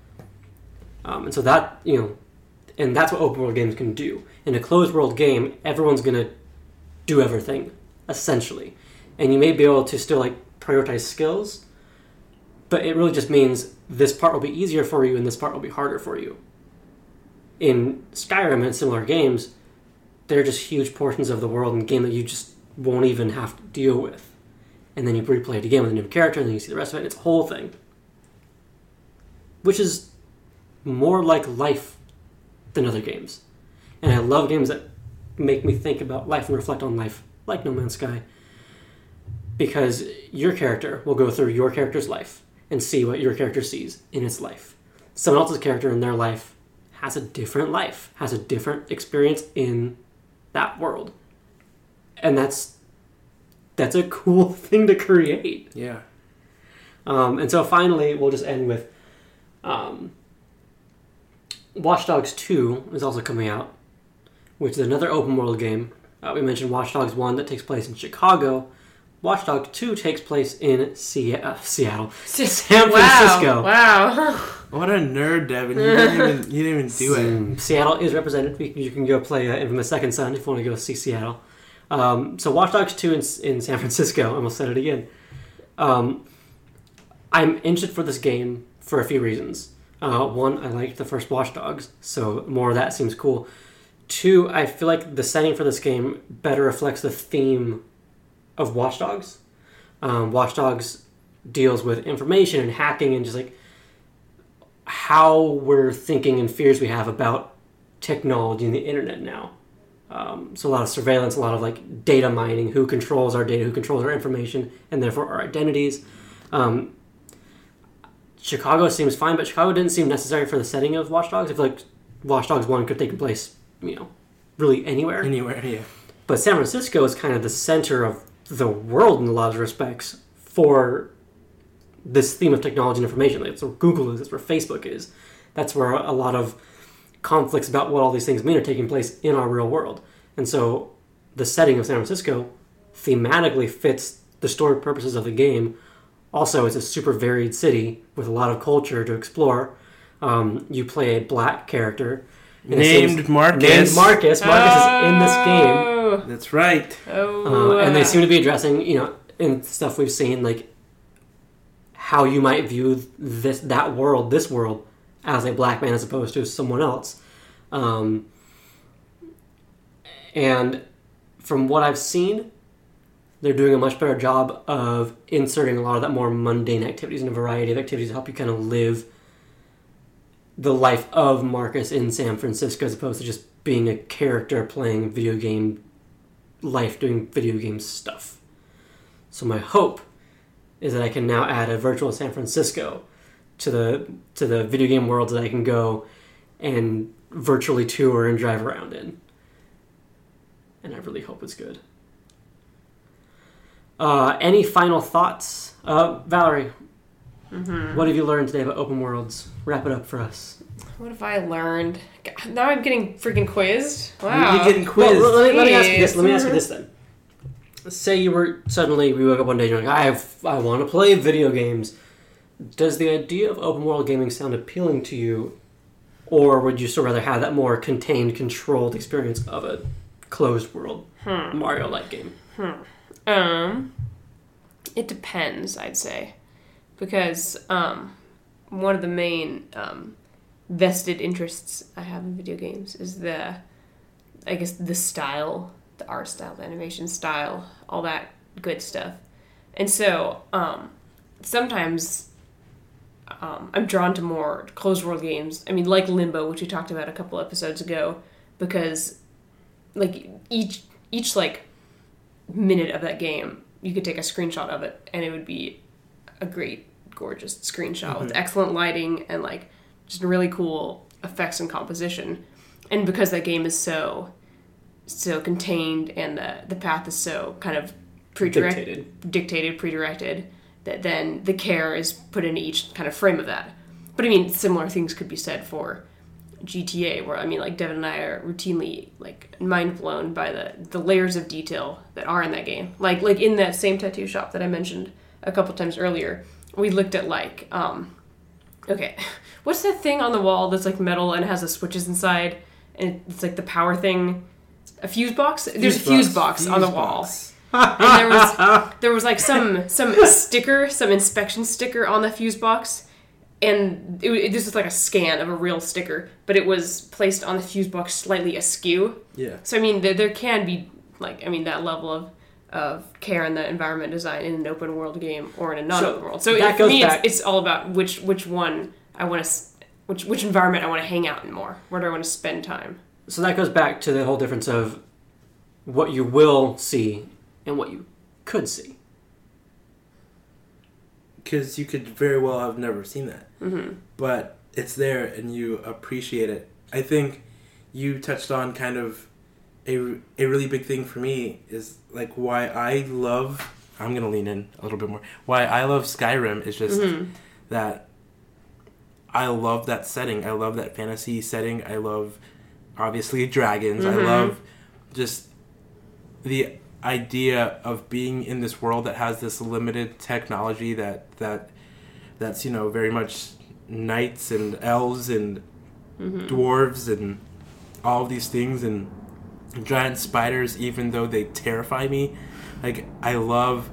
B: Um, and so that, you know, and that's what open world games can do. In a closed world game, everyone's going to do everything, essentially. And you may be able to still, like, prioritize skills, but it really just means this part will be easier for you and this part will be harder for you. In Skyrim and similar games, they're just huge portions of the world and game that you just won't even have to deal with. And then you replay it again with a new character, and then you see the rest of it, and it's a whole thing. Which is more like life than other games. And I love games that make me think about life and reflect on life, like No Man's Sky. Because your character will go through your character's life and see what your character sees in its life. Someone else's character in their life has a different life, has a different experience in that world. And that's that's a cool thing to create.
D: Yeah.
B: Um, and so finally, we'll just end with um, Watch Dogs two is also coming out, which is another open world game. Uh, we mentioned Watch Dogs one that takes place in Chicago. Watch Dogs two takes place in Se- uh, Seattle, San Francisco.
C: Wow. wow.
D: What a nerd, Devin. You didn't even you didn't even do it.
B: Um, Seattle is represented. You you can go play uh, Infamous Second Son if you want to go see Seattle. Um, so Watch Dogs two in, in San Francisco. I almost said it again. Um, I'm interested for this game for a few reasons. Uh, one, I liked the first Watch Dogs, so more of that seems cool. Two, I feel like the setting for this game better reflects the theme of Watch Dogs. Um, Watch Dogs deals with information and hacking and just like how we're thinking and fears we have about technology and the internet now. Um, so a lot of surveillance, a lot of like data mining, who controls our data, who controls our information, and therefore our identities. Um, Chicago seems fine, but Chicago didn't seem necessary for the setting of Watch Dogs. I feel like Watch Dogs one could take place, you know, really anywhere.
D: Anywhere, yeah.
B: But San Francisco is kind of the center of the world in a lot of respects for this theme of technology and information. Like, it's where Google is, it's where Facebook is. That's where a lot of conflicts about what all these things mean are taking place in our real world. And so the setting of San Francisco thematically fits the story purposes of the game. Also, it's a super varied city with a lot of culture to explore. Um, you play a black character. and it
D: Named
B: seems-
D: Marcus.
B: Named Marcus. Marcus is in this game.
C: Oh.
D: That's right.
C: Oh.
B: Uh, and they seem to be addressing, you know, and stuff we've seen, like how you might view this that world, this world, as a black man as opposed to someone else. Um, and from what I've seen, they're doing a much better job of inserting a lot of that more mundane activities and a variety of activities to help you kind of live the life of Marcus in San Francisco as opposed to just being a character playing video game life, doing video game stuff. So my hope is that I can now add a virtual San Francisco to the to the video game world that I can go and virtually tour and drive around in. And I really hope it's good. Uh, any final thoughts? Uh, Valerie,
C: Mm-hmm.
B: what have you learned today about open worlds? Wrap it up for us.
C: What have I learned? God, now I'm getting freaking quizzed. Wow.
D: You're getting quizzed.
B: Well, let, me, let me ask you this. Let me ask you
C: Jeez.
B: this then. Say you were suddenly we woke up one day and you're like, I have, I want to play video games. Does the idea of open world gaming sound appealing to you, or would you still rather have that more contained, controlled experience of a closed world
C: Hmm.
B: Mario-like game?
C: Um, it depends, I'd say, because um, one of the main um, vested interests I have in video games is the, I guess, the style, the art style, the animation style, all that good stuff. And so um, sometimes um, I'm drawn to more closed world games. I mean, like Limbo, which we talked about a couple episodes ago, because like each each like minute of that game, you could take a screenshot of it, and it would be a great, gorgeous screenshot
B: Mm-hmm.
C: with excellent lighting and like just really cool effects and composition. And because that game is so so contained and the the path is so kind of pre-directed,
B: Dictated.
C: dictated, pre-directed, that then the care is put into each kind of frame of that. But I mean, similar things could be said for G T A, where I mean, like Devin and I are routinely like mind blown by the the layers of detail that are in that game. Like like in that same tattoo shop that I mentioned a couple times earlier, we looked at like um, okay, what's that thing on the wall that's like metal and has the switches inside, and it's like the power thing, a fuse box. There's a fuse box on the
D: Fuse
C: wall.
D: box.
C: And there was there was like some some sticker, some inspection sticker on the fuse box, and it, it, this was like a scan of a real sticker, but it was placed on the fuse box slightly askew.
D: Yeah.
C: So I mean, there, there can be like I mean that level of of care in the environment design in an open world game or in a non open
B: So
C: world. So
B: that
C: it, for
B: goes
C: me,
B: back-
C: it's, it's all about which which one I want to which which environment I want to hang out in more. Where do I want to spend time?
B: So that goes back to the whole difference of what you will see and what you could see.
D: Because you could very well have never seen that.
C: Mm-hmm.
D: But it's there and you appreciate it. I think you touched on kind of a, a really big thing for me is like why I love, I'm going to lean in a little bit more, why I love Skyrim is just
C: Mm-hmm.
D: that I love that setting. I love that fantasy setting. I love, obviously, dragons.
C: Mm-hmm.
D: I love just the idea of being in this world that has this limited technology that that that's you know very much knights and elves and
C: Mm-hmm.
D: dwarves and all of these things and giant spiders, even though they terrify me. Like I love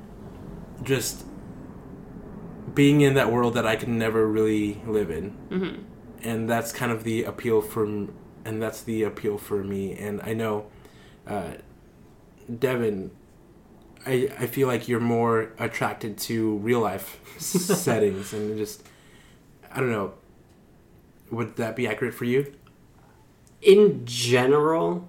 D: just being in that world that I could never really live in.
C: Mm-hmm.
D: And that's kind of the appeal from and that's the appeal for me. And I know uh Devin, I I feel like you're more attracted to real life settings and just I don't know. Would that be accurate for you?
B: In general,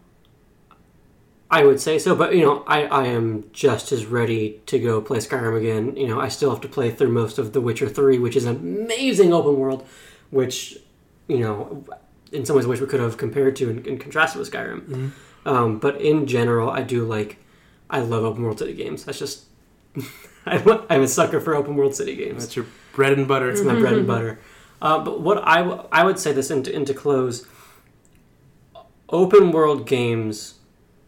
B: I would say so, but you know, I, I am just as ready to go play Skyrim again. You know, I still have to play through most of The Witcher three, which is an amazing open world, which, you know, in some ways I wish we could have compared to and, and contrasted with Skyrim.
D: Mm-hmm.
B: Um, but in general, I do like, I love open world city games. That's just, I'm a, I'm a sucker for open world city games.
D: That's your bread and butter.
B: It's my bread and butter. Uh, but what I, w- I would say this into, into close, open world games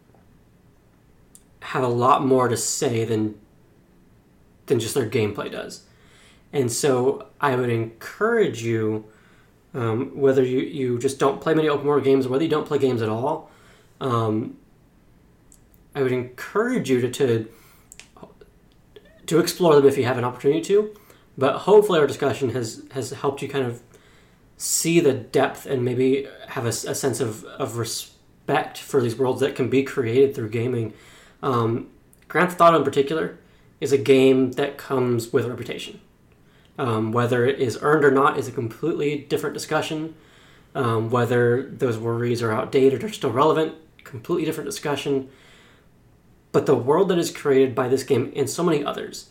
B: have a lot more to say than than just their gameplay does. And so I would encourage you, um, whether you, you just don't play many open world games or whether you don't play games at all, um, I would encourage you to, to to explore them if you have an opportunity to. But hopefully our discussion has, has helped you kind of see the depth and maybe have a, a sense of, of respect for these worlds that can be created through gaming. Um, Grand Theft Auto in particular is a game that comes with a reputation. Um, whether it is earned or not is a completely different discussion. Um, whether those worries are outdated or still relevant, completely different discussion. But the world that is created by this game and so many others,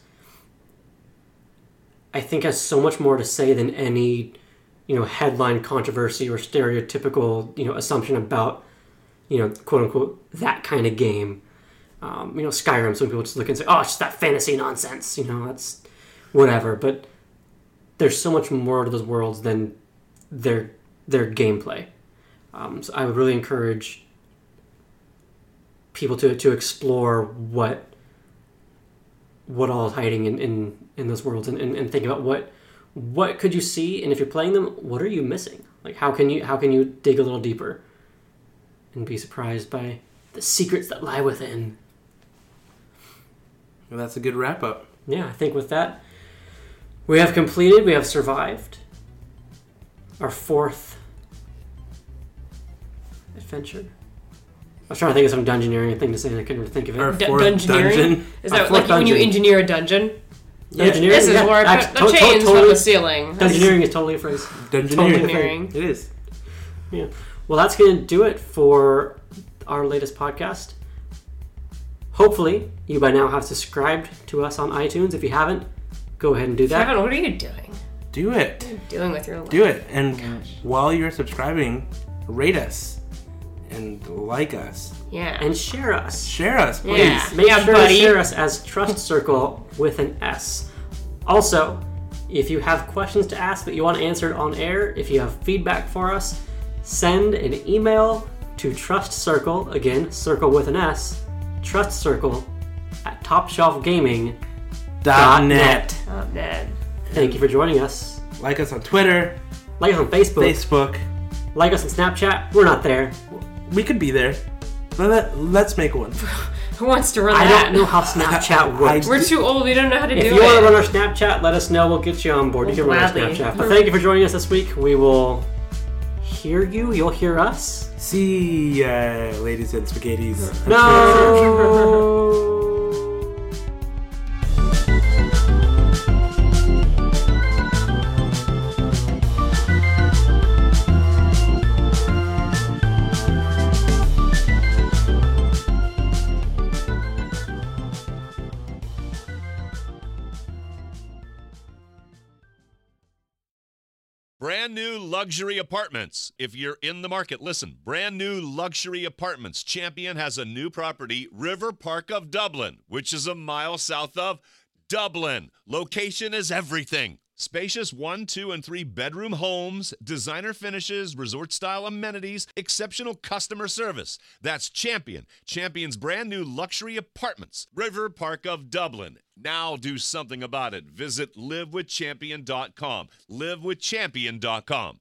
B: I think has so much more to say than any, you know, headline controversy or stereotypical, you know, assumption about, you know, quote unquote, that kind of game. Um, you know, Skyrim, some people just look and say, oh, it's just that fantasy nonsense, you know, that's whatever. But there's so much more to those worlds than their their gameplay. Um, so I would really encourage people to to explore what what all is hiding in, in, in those worlds and, and, and think about what what could you see, and if you're playing them, what are you missing? Like how can you how can you dig a little deeper and be surprised by the secrets that lie within?
D: Well, that's a good wrap up.
B: Yeah, I think with that, we have completed, we have survived our fourth adventure. I was trying to think of some dungeoneering thing to say, and I couldn't really think of it.
D: Our
C: D-
D: fourth
C: dungeoneering?
D: dungeon.
C: Is
B: Our
C: that
B: fourth
C: like when you
B: dungeon.
C: engineer a dungeon?
B: Dungeoneering,
C: This is
B: yeah,
C: where I
B: act-
C: put the
B: to- to-
C: chains
B: totally-
C: from the ceiling.
B: Dungeoneering is totally a phrase.
D: Dungeoneering.
C: Dungeoneering.
D: It is.
B: Yeah. Well, that's going to do it for our latest podcast. Hopefully, you by now have subscribed to us on iTunes. If you haven't, go ahead and do that.
C: Kevin, what are you doing?
D: Do it.
C: What are you doing with your life?
D: Do it. And while you're subscribing, rate us and like us.
C: Yeah.
B: And share us.
D: Share us, please.
C: Yeah.
B: Make
C: Yeah,
B: sure
C: buddy.
B: to share us as Trust Circle with an S. Also, if you have questions to ask that you want answered on air, if you have feedback for us, send an email to Trust Circle, again, circle with an S, Trust Circle at top shelf gaming
D: Dot net.
C: Oh, man.
B: Thank you for joining us.
D: Like us on Twitter,
B: Like us on Facebook.
D: Facebook.
B: Like us on Snapchat. We're not there.
D: We could be there. Let, let's make one.
C: Who wants to run
B: I
C: that?
B: don't know how Snapchat works.
C: We're too old. We don't know how to
B: If
C: do
B: you
C: it.
B: want to run our Snapchat, let us know. We'll get you on board. You can run our
C: Gladly.
B: Snapchat. But thank you for joining us this week. We will hear you. You'll hear us.
D: See ya, ladies and spaghettis.
B: No.
A: Brand new luxury apartments. If you're in the market, listen. Brand new luxury apartments. Champion has a new property, River Park of Dublin, which is a mile south of Dublin. Location is everything. Spacious one, two, and three bedroom homes, designer finishes, resort-style amenities, exceptional customer service. That's Champion. Champion's brand new luxury apartments, River Park of Dublin. Now do something about it. Visit live with champion dot com. live with champion dot com.